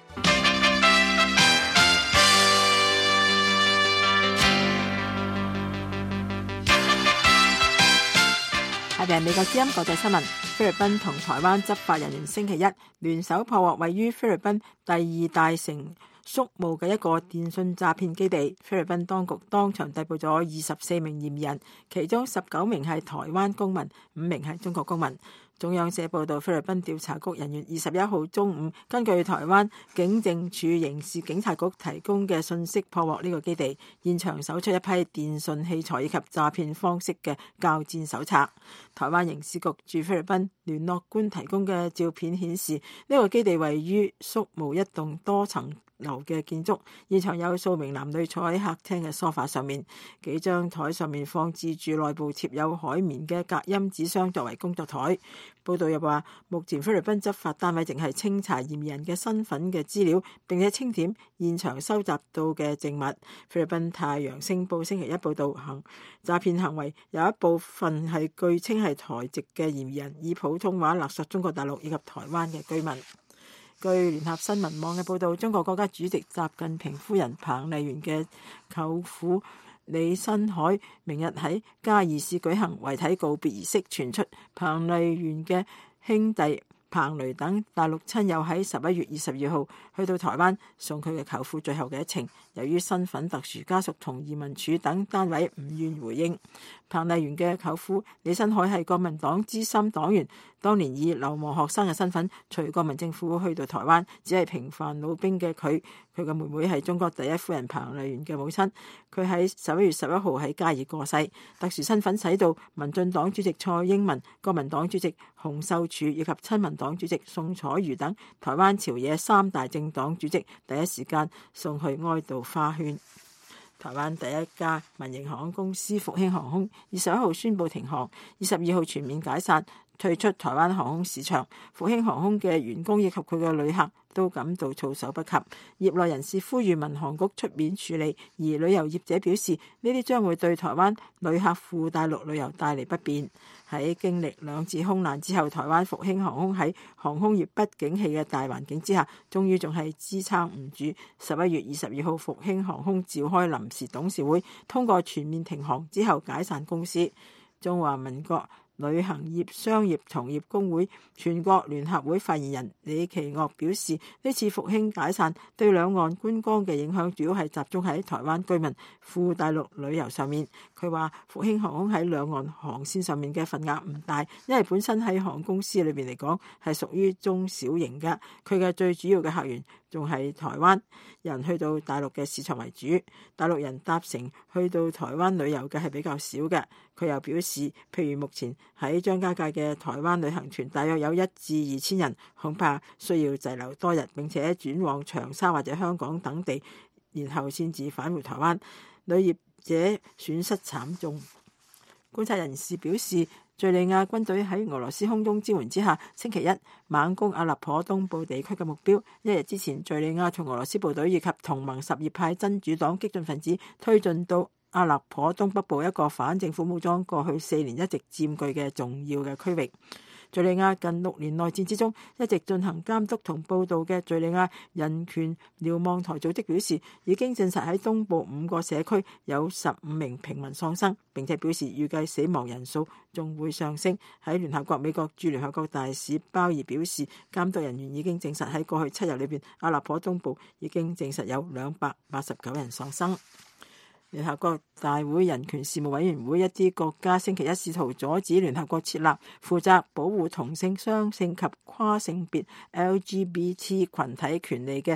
下邊係美國之音國際新聞。菲律賓同台灣執法人員星期一聯手破獲位於菲律賓第二大城宿務嘅一個電信詐騙基地。菲律賓當局當場逮捕咗24名嫌疑人，其中19名係台灣公民，5名係中國公民。中央社報道，菲律賓調查局人員21號中午根據台灣警政處刑事警察局提供嘅信息破獲呢個基地，現場搜出一批電信器材以及詐騙方式嘅交戰手冊。台灣刑事局駐菲律賓聯絡官提供嘅照片顯示，呢個基地位於宿務一棟多層樓嘅建築，現場有數名男女坐喺客廳嘅梳化上面，幾張台上面放置住內部貼有海綿嘅隔音紙箱作為工作台。報道又話，目前菲律賓執法單位淨係清查嫌疑人嘅身份嘅資料，並且清點現場收集到嘅證物。菲律賓太陽星報星期一報道，詐騙行為有一部分係據稱係台籍嘅嫌疑人以普通話勒索中國大陸以及台灣嘅居民。據聯合新聞網嘅報道，中國國家主席習近平夫人彭麗媛嘅舅父李新海明日喺嘉義市舉行遺體告別儀式，傳出彭麗媛嘅兄弟彭雷等大陸親友喺11月22號去到台灣送佢嘅舅父最後嘅一程。由於身份特殊，家屬同移民署等單位唔願回應。彭麗媛嘅舅父李新海係國民黨資深黨員，當年以流亡學生嘅身份隨國民政府去到台灣，只係平凡老兵嘅佢嘅妹妹係中國第一夫人彭麗媛嘅母親。佢喺11月11號喺嘉義過世。特殊身份使到民進黨主席蔡英文、國民黨主席洪秀柱以及親民黨主席宋楚瑜等台灣朝野3大政黨主席第一時間送去哀悼花圈。台灣第一家民營航空公司復興航空21號宣布停航，22號全面解散，退出台灣航空市場。復興航空嘅員工以及佢嘅旅客都感到措手不及。業內人士呼籲民航局出面處理，而旅遊業者表示呢啲將會對台灣旅客赴大陸旅遊帶嚟不便。喺經歷2次空難之後，台灣復興航空喺航空業不景氣嘅大環境之下，終於仲係支撐唔住。11月22號，復興航空召開臨時董事會，通過全面停航之後解散公司。中華民國旅行業商業同業工會全國聯合會發言人李奇岳表示，呢次復興解散對兩岸觀光嘅影響主要係集中喺台灣居民赴大陸旅遊上面。佢話復興航空喺兩岸航線上面嘅份額唔大，因為本身喺航空公司裏邊嚟講係屬於中小型嘅，佢嘅最主要嘅客源仲係台灣人去到大陸嘅市場為主，大陸人搭乘去到台灣旅遊嘅係比較少嘅。佢又表示，譬如目前喺張家界嘅台灣旅行團大約有1至2千人，恐怕需要滯留多日，並且轉往長沙或者香港等地，然後先至返回台灣，旅業者損失慘重。觀察人士表示，敘利亞軍隊喺俄羅斯空中支援之下，星期一猛攻阿勒頗東部地區嘅目標。一日之前，敘利亞從俄羅斯部隊以及同盟什葉派真主黨激進分子推進到阿勒頗東北部一個反政府武裝過去4年一直佔據嘅重要嘅區域。敘利亞近6年內戰之中一直進行監督同報導嘅敘利亞人權瞭望台組織表示，已經證實喺東部5個社區有15名平民喪生，並且表示預計死亡人數仲會上升。喺聯合國美國駐聯合國大使鮑爾表示，監督人員已經證實喺過去7日裏邊，阿勒頗東部已經證實有289人喪生。聯合國大會人權事務委員會一啲國家星期一試圖阻止聯合國設立負責保護同性、雙性及跨性別 LGBT 群體權利嘅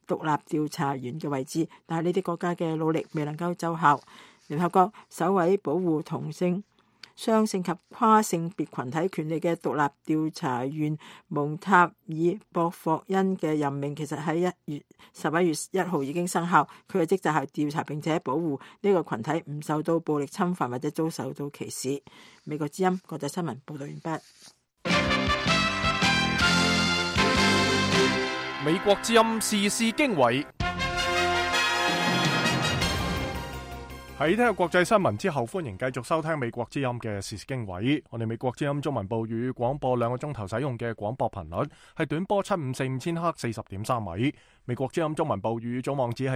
獨立調查員嘅位置，但係呢啲國家嘅努力未能夠奏效。聯合國首位保護同性、雙性及跨性別群體權利嘅獨立調查員蒙塔爾博霍恩嘅任命，其實喺11月1號已經生效。佢嘅職責係調查並且保護呢個群體唔受到暴力侵犯或者遭受到歧視。美國之音國際新聞報道完畢。 美國之音時事經緯。喺聽日國際新聞之後，歡迎繼續收聽美國之音嘅時事經緯。我哋美國之音中文部粵語廣播2個鐘頭使用嘅廣播頻率係短波7545千赫40.3米。美國之音中文部粵語總網址係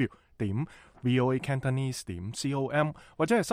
3w.voacantonese.com 或者係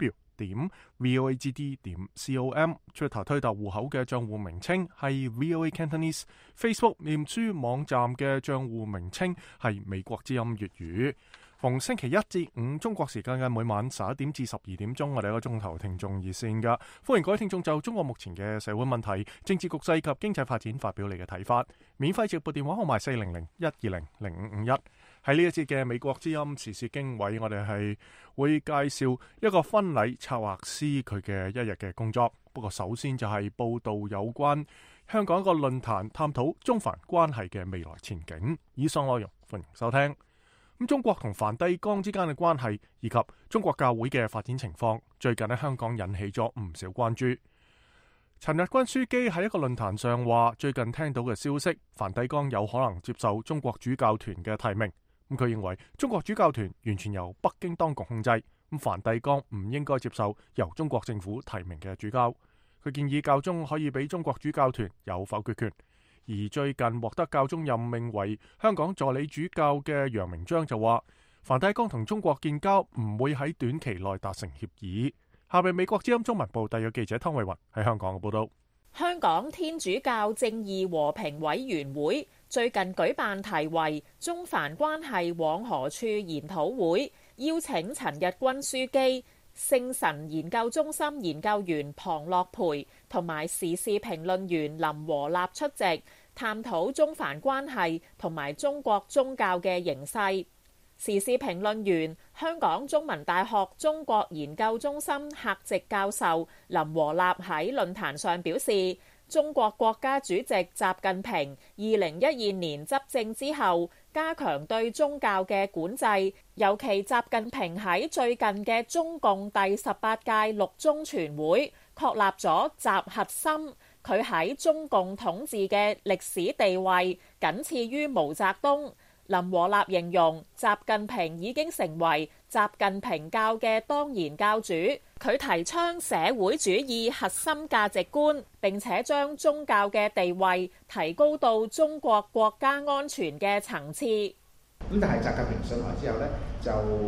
3w.voagd.com。Twitter 推特戶口嘅賬戶名稱係 VOA Cantonese。Facebook 臉書網站嘅賬戶名稱係美國之音粵語。逢星期一至五中國時間嘅每晚11點至12點鐘，我哋有一個鐘頭聽眾熱線㗎，歡迎各位聽眾就中國目前嘅社會問題、政治局勢及經濟發展發表你嘅睇法。免費直撥電話號碼400-120-0551。喺呢一節嘅美國之音時事經緯，我哋係會介紹一個婚禮策劃師佢嘅一日嘅工作。不過首先就係報道有關香港一個論壇探討中梵關係嘅未來前景。以上內容歡迎收聽。中國同梵蒂岡之間嘅關係以及中國教會嘅發展情況，最近喺香港引起咗唔少關注。陳日君書記喺一個論壇上話，最近聽到嘅消息，梵蒂岡有可能接受中國主教團嘅提名。佢認為中國主教團完全由北京當局控制，梵蒂岡唔應該接受由中國政府提名嘅主教。佢建議教宗可以俾中國主教團有否決權。而最近獲得教宗任命為香港助理主教嘅楊明章就話，梵蒂岡同中國建交唔會喺短期內達成協議。下邊美國之音中文部特約記者湯慧雲喺香港嘅報道。 香港天主教正義和平委員會最近舉辦題為中梵關係往何處研討會，邀請陳日君書記、聖神研究中心研究員龐樂培同埋時事評論員林和立出席，探討中梵關係同埋中國宗教嘅形勢。時事評論員、香港中文大學中國研究中心客席教授林和立喺論壇上表示，中國國家主席習近平2012年執政之後，加強對宗教嘅管制，尤其習近平喺最近嘅中共第18屆六中全會確立咗習核心，佢喺中共統治嘅歷史地位僅次於毛澤東。林和立形容習近平已經成為習近平教嘅當然教主，佢提倡社會主義核心價值觀，並且將宗教嘅地位提高到中國國家安全嘅層次。 咁但係習近平上台之後呢，就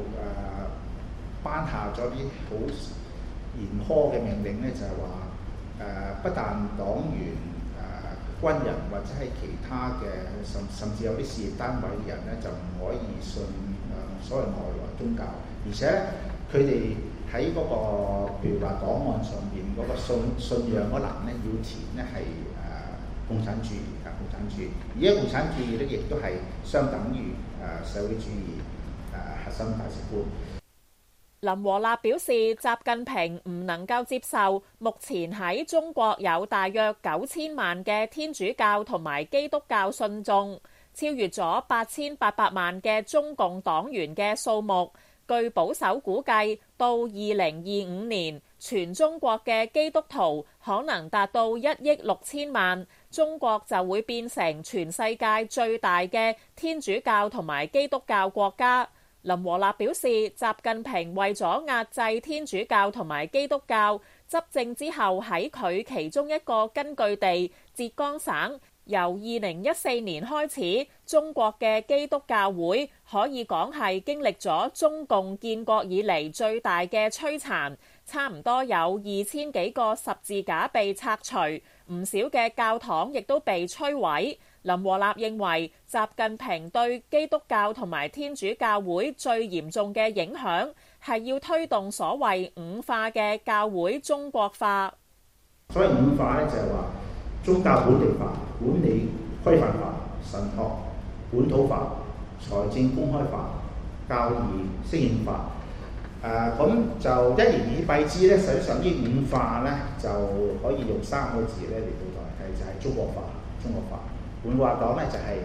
頒下咗啲好嚴苛嘅命令呢，就係話不但黨員、軍人或者係其他嘅甚至有啲事業單位嘅人咧，就唔可以信所謂外來宗教，而且佢哋喺嗰個譬如話檔案上邊嗰個信仰嗰欄咧，要填咧係共產主義啊，共產主義。而家共產主義咧，亦都係相等於社會主義核心價值觀。 林和立表示，習近平唔能夠接受目前喺中國有大約9000萬嘅天主教同埋基督教信眾，超越咗8800萬嘅中共黨員嘅數目。據保守估計，到2025年，全中國嘅基督徒可能達到1億6千萬，中國就會變成全世界最大嘅天主教同埋基督教國家。林和立表示，習近平為咗壓制天主教同埋基督教，執政之後喺佢其中一個根據地浙江省，由2014年開始，中國嘅基督教會可以講係經歷咗中共建國以嚟最大嘅摧殘，差唔多有2000幾個十字架被拆除，唔少嘅教堂亦都被摧毀。林和立認為，習近平對基督教同埋天主教會最嚴重嘅影響係要推動所謂五化嘅教會中國化。 所謂五化咧，就係話宗教本地化、管理規範化、神學本土化、 財政公開法、教義適應法。咁就一言以蔽之咧，實際上呢5法咧就可以用3個字咧嚟到代替，就係中國法。中國法換句話講咧，就係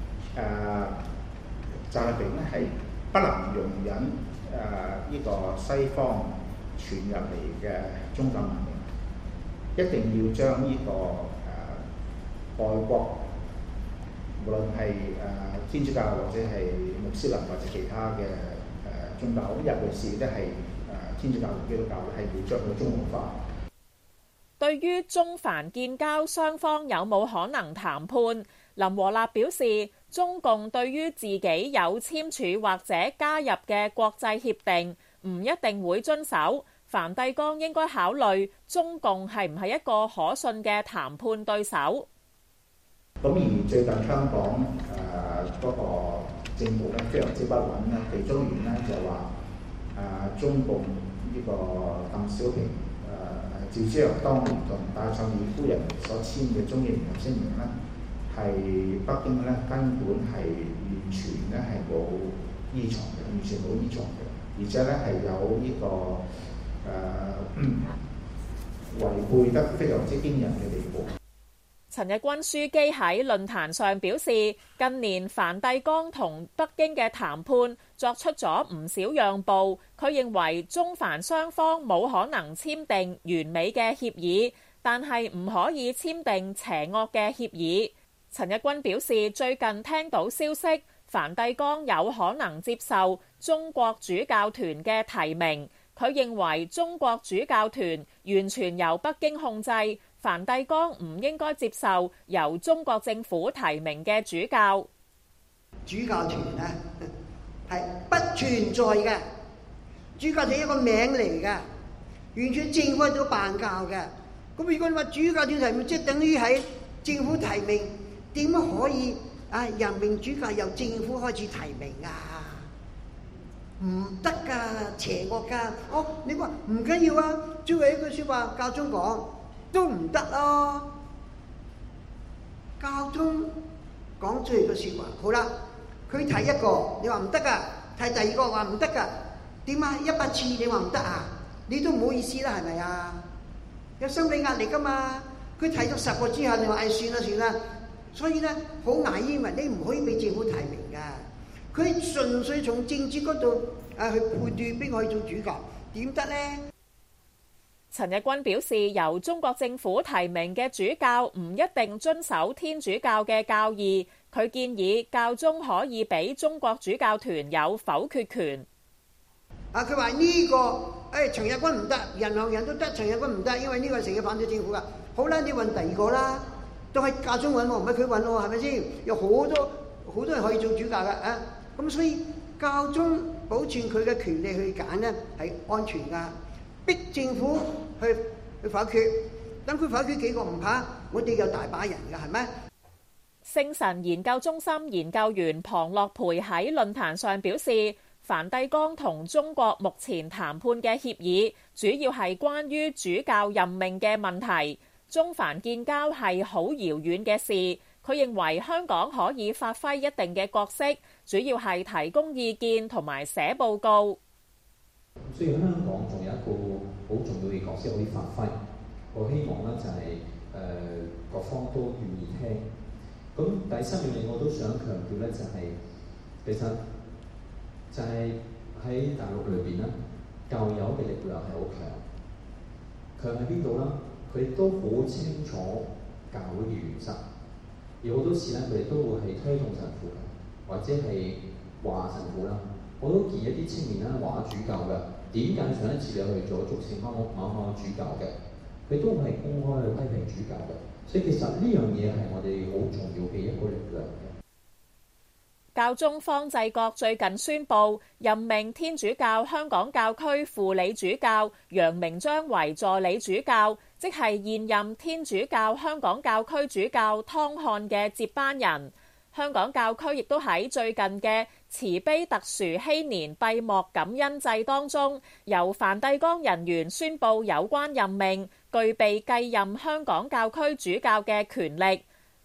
習近平咧係不能容忍呢個西方傳入嚟嘅宗教文明，一定要將呢個外國，無論係天主教或者係穆斯林或者其他嘅宗教，尤其是咧係天主教同基督教咧，係要將佢中國化。 對於中梵建交雙方有冇可能談判，林和立表示，中共對於自己有簽署或者加入嘅國際協定唔一定會遵守，梵蒂岡應該考慮中共係唔係一個可信嘅談判對手。 咁而最近香港嗰個政府咧非常之不穩啦，其中原因咧就話中共呢個鄧小平趙紫陽當年同戴卓爾夫人所簽嘅中英聯合聲明咧，係北京咧根本係完全咧係冇依從嘅，完全冇依從嘅，而且咧係有呢個違背得非常之驚人嘅地步。 陳日君樞機喺論壇上表示，近年梵蒂岡同北京嘅談判作出咗唔少讓步，佢認為中梵雙方冇可能簽訂完美嘅協議，但係唔可以簽訂邪惡嘅協議。陳日君表示，最近聽到消息，梵蒂岡有可能接受中國主教團嘅提名，佢認為中國主教團完全由北京控制，梵蒂岡唔應該接受由中國政府提名嘅主教。 主教團呢係不存在嘅，主教團係一個名嚟嘅，完全政府喺度辦教嘅。咁如果你話主教團提名，即係等於喺政府提名，點可以任命主教由政府開始提名啊？唔得㗎，邪惡㗎。你話唔緊要啊，作為一句説話，教宗講。都唔得咯，教宗講出嚟個説話，好啦，佢提一個，你話唔得噶；提第二個話唔得噶，點啊？100次你話唔得啊？你都唔好意思啦，係咪啊？有心理壓力噶嘛？佢提咗10個之後，你話算啦，所以咧好牙煙雲，你唔可以俾政府提名噶。佢純粹從政治嗰度去判斷邊個可以做主教，點得咧？ 陳日君表示，由中國政府提名嘅主教唔一定遵守天主教嘅教義，佢建議教宗可以俾中國主教團有否決權。 佢話呢個陳日君唔得，人行人都得，陳日君唔得，因為呢個係成日反對政府噶。好啦，你揾第二個啦，都係教宗揾喎，唔係佢揾喎，係咪先？有好多人可以做主教噶咁所以教宗保存佢嘅權利去揀呢係安全噶。逼政府去否決，等佢否決幾個唔怕，我哋有大把人㗎，係咩？ 聖神研究中心研究員龐樂培喺論壇上表示，梵蒂岡同中國目前談判嘅協議，主要係關於主教任命嘅問題。中梵建交係好遙遠嘅事，佢認為香港可以發揮一定嘅角色，主要係提供意見同埋寫報告。 所以香港仲有一個好重要嘅角色可以發揮，我希望咧就係各方都願意聽。咁第3樣嘢我都想強調咧，就係其實就係喺大陸裏邊咧，教友嘅力量係好強喺邊度啦？佢哋都好清楚教會嘅原則，而好多時咧佢哋都會係推動神父或者係話神父啦。我都見一啲青年咧話主教嘅，點解上一次你去咗俗稱某主教嘅，佢都係公開去批評主教嘅，所以其實呢樣嘢係我哋好重要嘅一個力量嘅。 教宗方濟各最近宣布任命天主教香港教區輔理主教楊明章為助理主教，即係現任天主教香港教區主教湯漢嘅接班人。香港教區亦都喺最近嘅慈悲特殊禧年閉幕感恩祭當中，由梵蒂岡人員宣布有關任命，具備繼任香港教區主教嘅權力。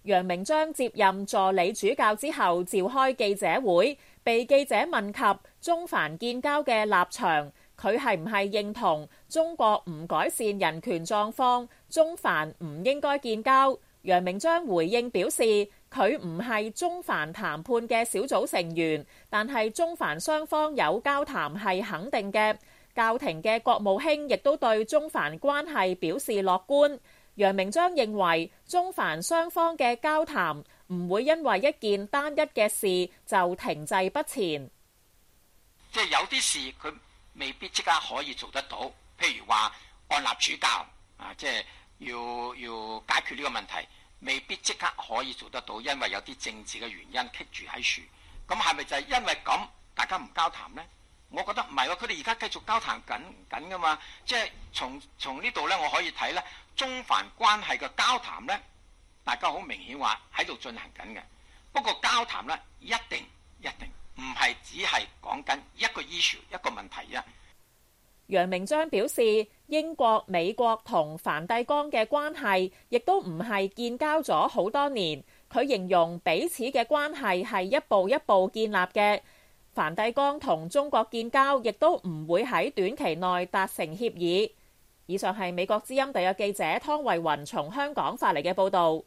楊明章接任助理主教之後召開記者會，被記者問及中梵建交嘅立場，佢係唔係認同中國唔改善人權狀況，中梵唔應該建交？楊明章回應表示，佢唔係中梵談判嘅小組成員，但係中梵雙方有交談係肯定嘅。教廷嘅國務卿亦都對中梵關係表示樂觀。楊明章認為中梵雙方嘅交談唔會因為一件單一嘅事就停滯不前。 即係有啲事佢未必即刻可以做得到，譬如話按立主教啊，即係要解決呢個問題，未必即刻可以做得到，因為有啲政治嘅原因棘住喺樹。咁係咪就係因為咁大家唔交談呢？我覺得唔係喎，佢哋而家繼續交談緊噶嘛。即係從呢度呢，我可以睇呢，中梵關係嘅交談呢，大家好明顯話喺度進行緊嘅。不過交談呢，一定唔係只係講緊一個 issue 一個問題啊。 楊明章表示，英國、美國同梵蒂岡嘅關係亦都唔係建交咗好多年。佢形容彼此嘅關係係一步一步建立嘅。梵蒂岡同中國建交，亦都唔會喺短期內達成協議。以上係美國之音特約記者湯慧雲從香港發嚟嘅報導。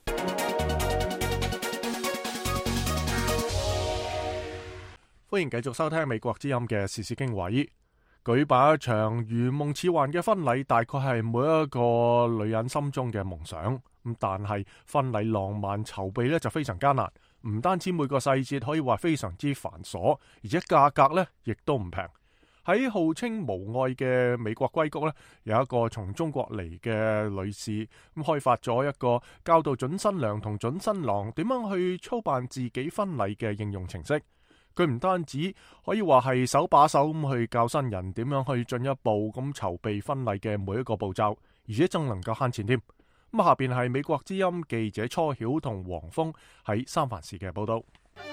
歡迎繼續收聽美國之音嘅時事經緯。舉辦一場如夢似幻嘅婚禮，大概係每一個女人心中嘅夢想。咁但係婚禮浪漫籌備呢就非常艱難。唔單止每個細節可以話非常之繁瑣，而且價格呢亦都唔平。喺號稱無愛嘅美國硅谷呢，有一個從中國嚟嘅女士咁開發咗一個教導準新娘同準新郎點樣去操辦自己婚禮嘅應用程式。佢唔單止可以話係手把手咁去教新人點樣去進一步咁籌備婚禮嘅每一個步驟，而且仲能夠慳錢添。咁下邊係美國之音記者初曉同黃峰喺三藩市嘅報道。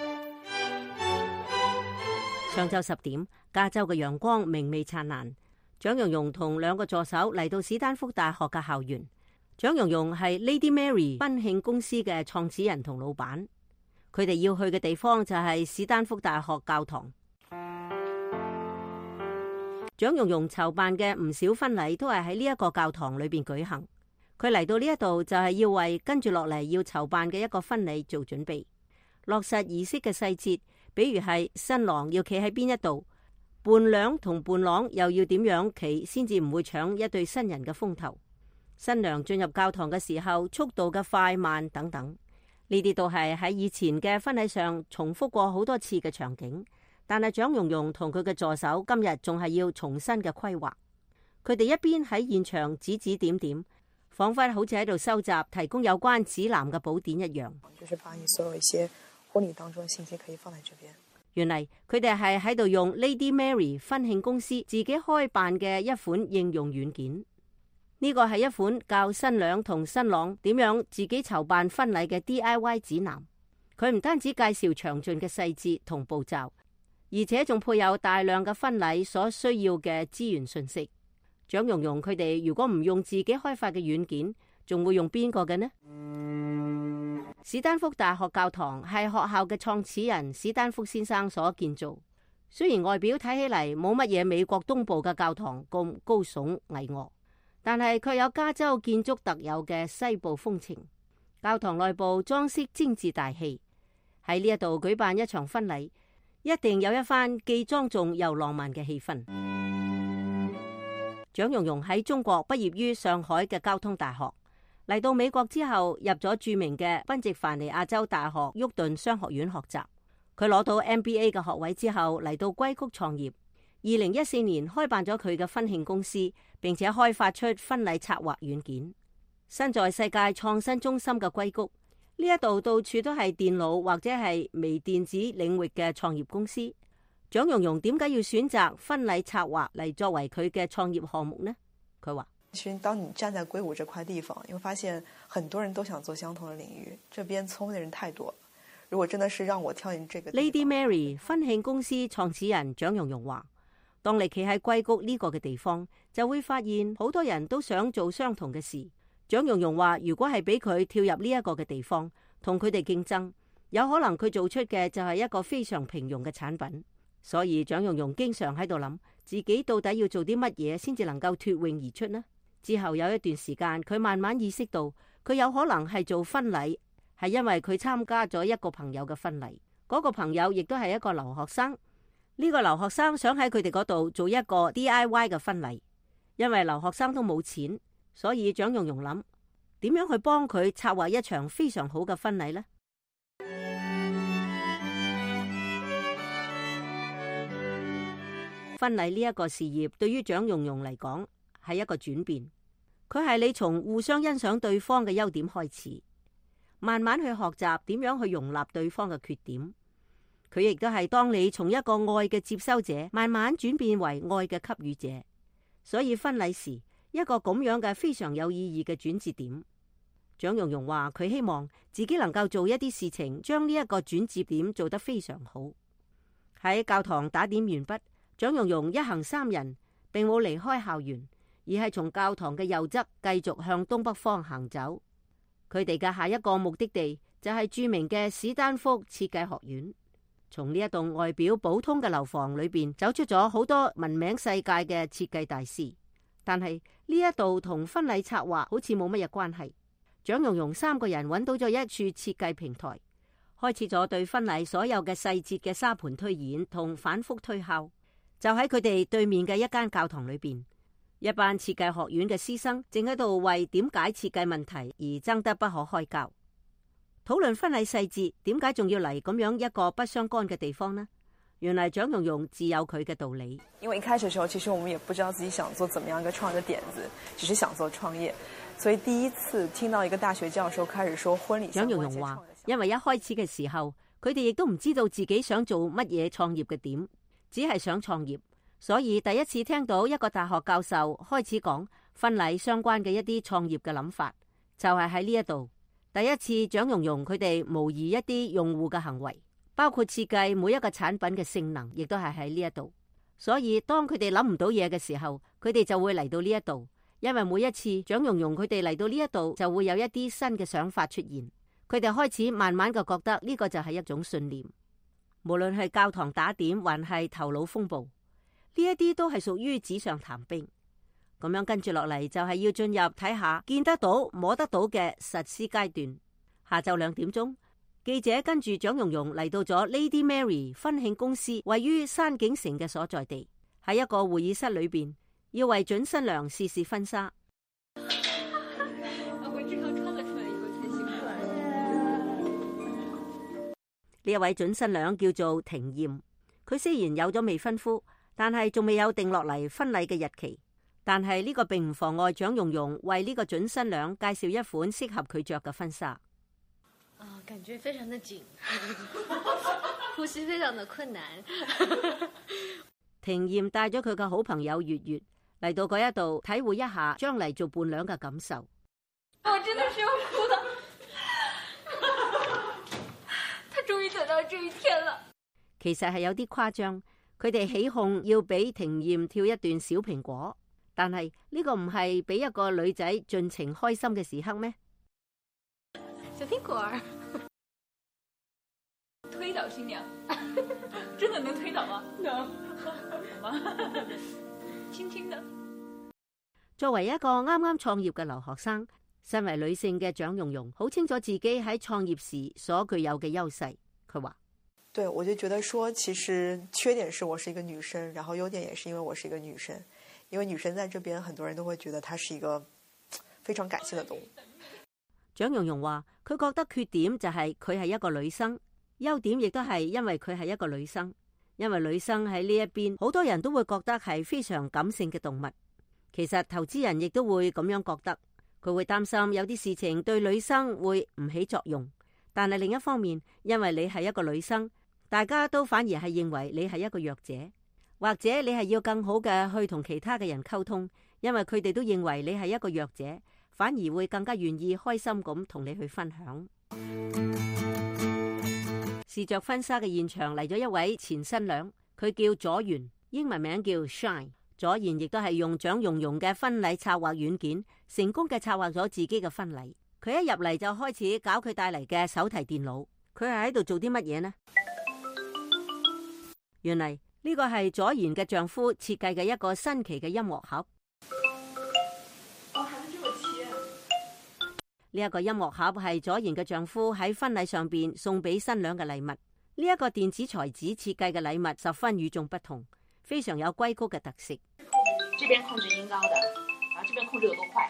上晝10點，加州嘅陽光明媚燦爛。蔣容容同2個助手嚟到史丹福大學嘅校園。蔣容容係 Lady Mary 婚慶公司嘅創始人同老闆。佢哋要去嘅地方就係史丹福大學教堂。蔣容容籌辦嘅唔少婚禮都係喺呢一個教堂裏邊舉行。佢嚟到呢一度就係要為跟住落嚟要籌辦嘅一個婚禮做準備，落實儀式嘅細節，比如係新郎要企喺邊一度，伴娘同伴郎又要點樣企先至唔會搶一對新人嘅風頭，新娘進入教堂嘅時候速度嘅快慢等等，呢啲都係喺以前嘅婚禮上重複過好多次嘅場景，但係蔣容容同佢嘅助手今日仲係要重新嘅規劃。佢哋一邊喺現場指指點點，仿佛好似喺度收集提供有關指南嘅寶典一樣。 就是把你所有一些婚禮當中嘅信息可以放在這邊。 原嚟佢哋係喺度用 Lady Mary 婚慶公司自己開辦嘅一款應用軟件。呢個係一款教新娘同新郎點樣自己籌辦婚禮嘅 DIY 指南。佢唔單止介紹詳盡嘅細節同步驟，而且仲配有大量嘅婚禮所需要嘅資源信息。蔣容容佢哋如果唔用自己開發嘅軟件，仲會用邊個嘅呢？史丹福大學教堂係學校嘅創始人史丹福先生所建造。雖然外表睇起嚟冇乜嘢美國東部嘅教堂咁高聳巍峨，但係卻有加州建築特有嘅西部風情。教堂內部裝飾精緻大氣，喺呢一度舉辦一場婚禮，一定有一番既莊重又浪漫嘅氣氛。蔣容容喺中國畢業於上海嘅交通大學，嚟到美國之後入咗著名嘅賓夕凡尼亞州大學沃頓商學院學習。佢攞到 MBA 嘅學位之後嚟到硅谷創業。2014年開辦咗佢嘅婚慶公司，並且開發出婚禮策劃軟件。身在世界創新中心嘅硅谷，呢一度到處都係電腦或者係微電子領域嘅創業公司。蔣容容點解要選擇婚禮策劃嚟作為佢嘅創業項目呢？佢話： 其實當你站在硅谷這塊地方，你會發現很多人都想做相同的領域，這邊聰明的人太多。如果真的是讓我跳進這個 Lady Mary 婚慶公司創始人蔣容容話：當你企喺硅谷呢個嘅地方，就會發現好多人都想做相同嘅事。蔣容容話：如果係俾佢跳入呢一個嘅地方， 同佢哋競爭，有可能佢做出嘅就係一個非常平庸嘅產品。所以蔣蓉蓉經常喺度諗，自己到底要做啲乜嘢先至能夠脫穎而出呢？之後有一段時間，佢慢慢意識到，佢有可能係做婚禮，係因為佢參加咗一個朋友嘅婚禮，嗰個朋友亦都係一個留學生。呢個留學生想喺佢哋嗰度做一個 DIY 嘅婚禮，因為留學生都冇錢，所以蔣蓉蓉諗點樣去幫佢策劃一場非常好嘅婚禮呢？婚禮呢一個事業對於蔣蓉蓉嚟講係一個轉變，佢係你從互相欣賞對方嘅優點開始，慢慢去學習點樣去容納對方嘅缺點。佢亦都係當你從一個愛嘅接收者，慢慢轉變為愛嘅給予者。所以婚禮時一個咁樣嘅非常有意義嘅轉折點。蔣蓉蓉話佢希望自己能夠做一啲事情，將呢一個轉折點做得非常好。喺教堂打點完畢，蔣蓉蓉一行三人並冇離開校園，而係從教堂嘅右側繼續向東北方行走。佢哋嘅下一個目的地就係著名嘅史丹福設計學院。從呢一棟外表普通嘅樓房裏邊走出咗好多聞名世界嘅設計大師，但係呢一度同婚禮策劃好似冇乜嘢關係。蔣蓉蓉三個人揾到咗一處設計平台，開始咗對婚禮所有嘅細節嘅沙盤推演同反覆推敲。就喺佢哋對面嘅一間教堂裏邊，一班設計學院嘅師生正喺度為點解設計問題而爭得不可開交，討論婚禮細節。點解仲要嚟咁樣一個不相干嘅地方呢？原來蔣蓉蓉自有佢嘅道理。 因為一開始嘅時候，其實我們也不知道自己想做怎麼樣一個創業嘅點子，只是想做創業。所以第一次聽到一個大學教授開始說婚禮， 蔣蓉蓉話，因為一開始嘅時候，佢哋亦都唔知道自己想做乜嘢創業嘅點，只係想創業。所以第一次聽到一個大學教授開始講婚禮相關嘅一啲創業嘅諗法，就係喺呢一度。第一次蔣蓉蓉佢哋模擬一啲用戶嘅行為，包括設計每一個產品嘅性能，亦都係喺呢一度。所以當佢哋諗唔到嘢嘅時候，佢哋就會嚟到呢一度，因為每一次蔣蓉蓉佢哋嚟到呢一度，就會有一啲新嘅想法出現。佢哋開始慢慢嘅覺得呢個就係一種信念。無論係教堂打點還係頭腦風暴，呢一啲都係屬於紙上談兵。咁樣跟住落嚟就係要進入睇下見得到摸得到嘅實施階段。下晝2點，記者跟住蔣蓉蓉嚟到咗 Lady Mary 婚慶公司位於山景城嘅所在地，喺一個會議室裏邊要為準新娘試試婚紗。呢一位準新娘叫做庭艷，佢雖然有咗未婚夫，但係仲未有定落嚟婚禮嘅日期。但係呢個並唔妨礙蔣蓉蓉為呢個準新娘介紹一款適合佢着嘅婚紗。 感覺非常的緊，呼吸非常的困難。 庭艷帶咗佢嘅好朋友月月嚟到嗰一度體會一下將嚟做伴娘嘅感受。 我真的是要哭的，他終於等到這一天了。 其實係有啲誇張，佢哋起哄要俾庭艷跳一段小蘋果，但係呢個唔係俾一個女仔盡情開心嘅時刻咩？ 小蘋果兒推倒新娘，真的能推倒嗎？能，好嗎？輕輕的。 作為一個啱啱創業嘅留學生，身為女性嘅蔣蓉蓉好清楚自己喺創業時所具有嘅優勢。佢話： 對，我就覺得說，其實缺點是我是一個女生，然後優點也是因為我是一個女生。因為女生在這邊，很多人都會覺得她是一個非常感性的動物。 蔣蓉蓉話：佢覺得缺點就係佢係一個女生，優點亦都係因為佢係一個女生。因為女生喺呢一邊，好多人都會覺得係非常感性嘅動物。其實投資人亦都會咁樣覺得，佢會擔心有啲事情對女生會唔起作用。但係另一方面，因為你係一個女生，大家都反而係認為你係一個弱者，或者你係要更好嘅去同其他嘅人溝通，因為佢哋都認為你係一個弱者，反而會更加願意開心咁同你去分享。試着婚紗嘅現場嚟咗一位前新娘，佢叫左妍，英文名叫 Shine。左妍亦都係用蔣蓉蓉嘅婚禮策劃軟件，成功嘅策劃咗自己嘅婚禮。 佢一入嚟就開始搞佢帶嚟嘅手提電腦。佢係喺度做啲乜嘢呢？原嚟呢個係左賢嘅丈夫設計嘅一個新奇嘅音樂盒。呢一個音樂盒係左賢嘅丈夫喺婚禮上邊送俾新娘嘅禮物。呢一個電子材質設計嘅禮物十分與眾不同，非常有硅谷嘅特色。 這邊控制音高的，然後這邊控制有多快。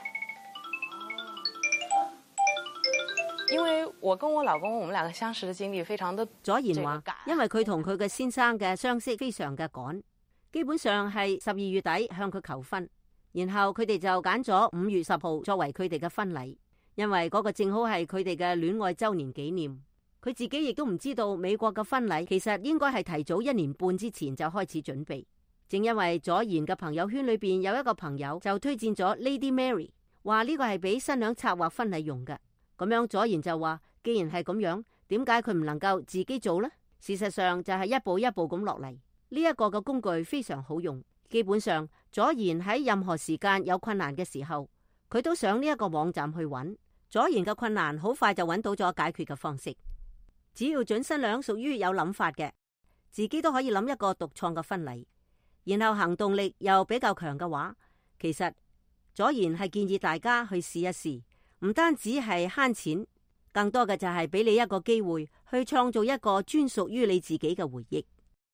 因為我跟我老公，我們兩個相識的經歷非常的。 左賢話，因為佢同佢嘅先生嘅相識非常嘅趕，基本上係12月底向佢求婚，然後佢哋就揀咗5月10號作為佢哋嘅婚禮。因為嗰個正好係佢哋嘅戀愛周年紀念，佢自己亦都唔知道美國嘅婚禮其實應該係提早1年半之前就開始準備。正因為左賢嘅朋友圈裏邊有一個朋友就推薦咗 Lady Mary， 話呢個係俾新娘策劃婚禮用嘅。咁樣左賢就話，既然係咁樣，點解佢唔能夠自己做呢？事實上就係一步一步咁落嚟。呢一個嘅工具非常好用，基本上左賢喺任何時間有困難嘅時候，佢都上呢一個網站去揾。左賢嘅困難好快就揾到咗解決嘅方式，只要準新娘屬於有諗法嘅，自己都可以諗一個獨創嘅婚禮，然後行動力又比較強嘅話，其實左賢係建議大家去試一試，唔單止係慳錢，更多嘅就係俾你一個機會去創造一個專屬於你自己嘅回憶。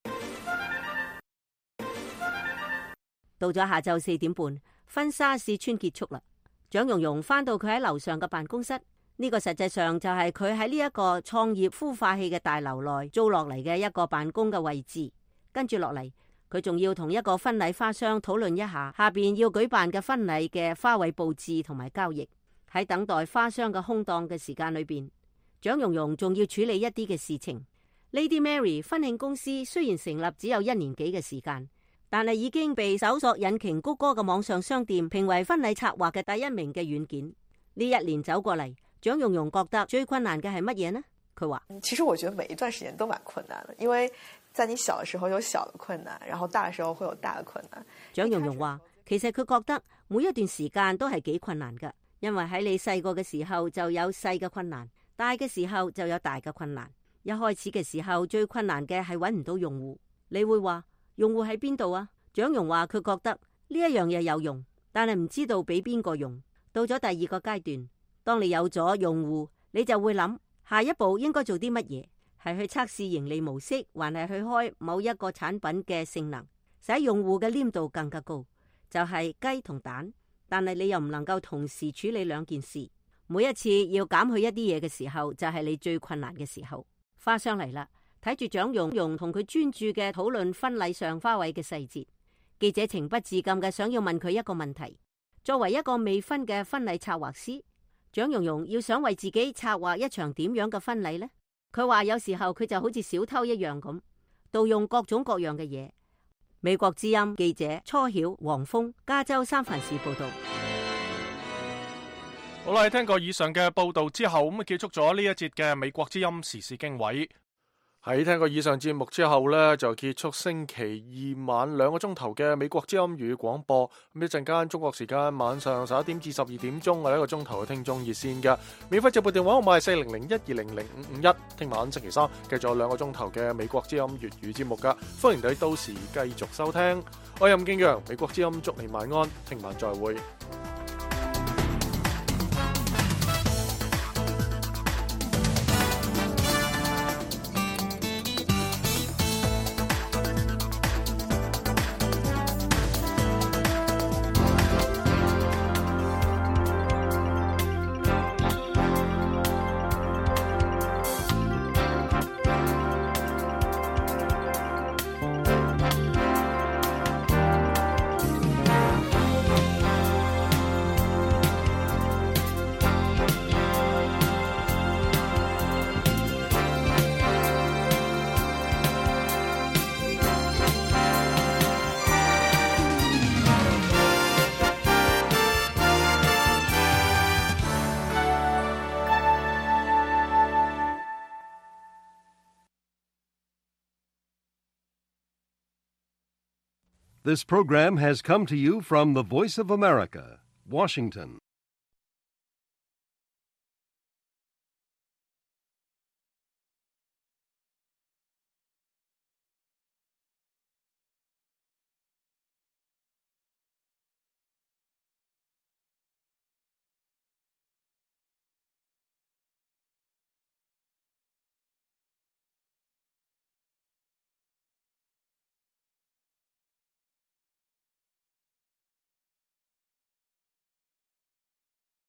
到咗下晝4點半，婚紗試穿結束啦。蔣蓉蓉返到佢喺樓上嘅辦公室，呢個實際上就係佢喺呢一個創業孵化器嘅大樓內租落嚟嘅一個辦公嘅位置。跟住落嚟，佢仲要同一個婚禮花商討論一下下邊要舉辦嘅婚禮嘅花卉佈置同埋交易。喺等待花商嘅空檔嘅時間裏邊，蔣蓉蓉仲要處理一啲嘅事情。Lady Mary 婚慶公司雖然成立只有1年幾嘅時間，但係已經被搜索引擎谷歌嘅網上商店評為婚禮策劃嘅第1名嘅軟件。呢1年走過嚟，蔣蓉蓉覺得最困難嘅係乜嘢呢？佢話： 其實我覺得每一段時間都蠻困難的，因為在你小嘅時候有小嘅困難，然後大嘅時候會有大嘅困難。 蔣蓉蓉話：其實佢覺得每一段時間都係幾困難㗎，因為喺你細個嘅時候就有細嘅困難，大嘅時候就有大嘅困難。一開始嘅時候最困難嘅係揾唔到用戶。你會話用戶喺邊度啊？蔣蓉話佢覺得呢一樣嘢有用，但係唔知道俾邊個用。到咗第2個階段，當你有咗用戶，你就會諗下一步應該做啲乜嘢，係去測試盈利模式，還係去開某一個產品嘅性能，使用戶嘅黏度更加高，就係雞同蛋。但係你又唔能夠同時處理2件事，每一次要減去一啲嘢嘅時候，就係你最困難嘅時候。花商嚟啦，睇住蔣蓉蓉同佢專注嘅討論婚禮上花卉嘅細節。記者情不自禁嘅想要問佢一個問題：作為一個未婚嘅婚禮策劃師，蔣蓉蓉要想為自己策劃一場點樣嘅婚禮呢？佢話有時候佢就好似小偷一樣咁，盜用各種各樣嘅嘢。美國之音記者初曉、黃峰，加州三藩市報道。 好啦，聽過以上嘅報道之後，咁結束咗呢一節嘅美國之音時事經緯。喺聽過以上節目之後呢，就結束星期2晚2個鐘頭嘅美國之音粵語廣播。咁一陣間中國時間晚上11點至12點鐘係1個鐘頭嘅聽眾熱線嘅免費直播電話號碼係4001200551。聽晚星期3繼續有2個鐘頭嘅美國之音粵語節目噶，歡迎你到時繼續收聽。我係任敬陽，美國之音祝你晚安，聽晚再會。 This program has come to you from the Voice of America, Washington.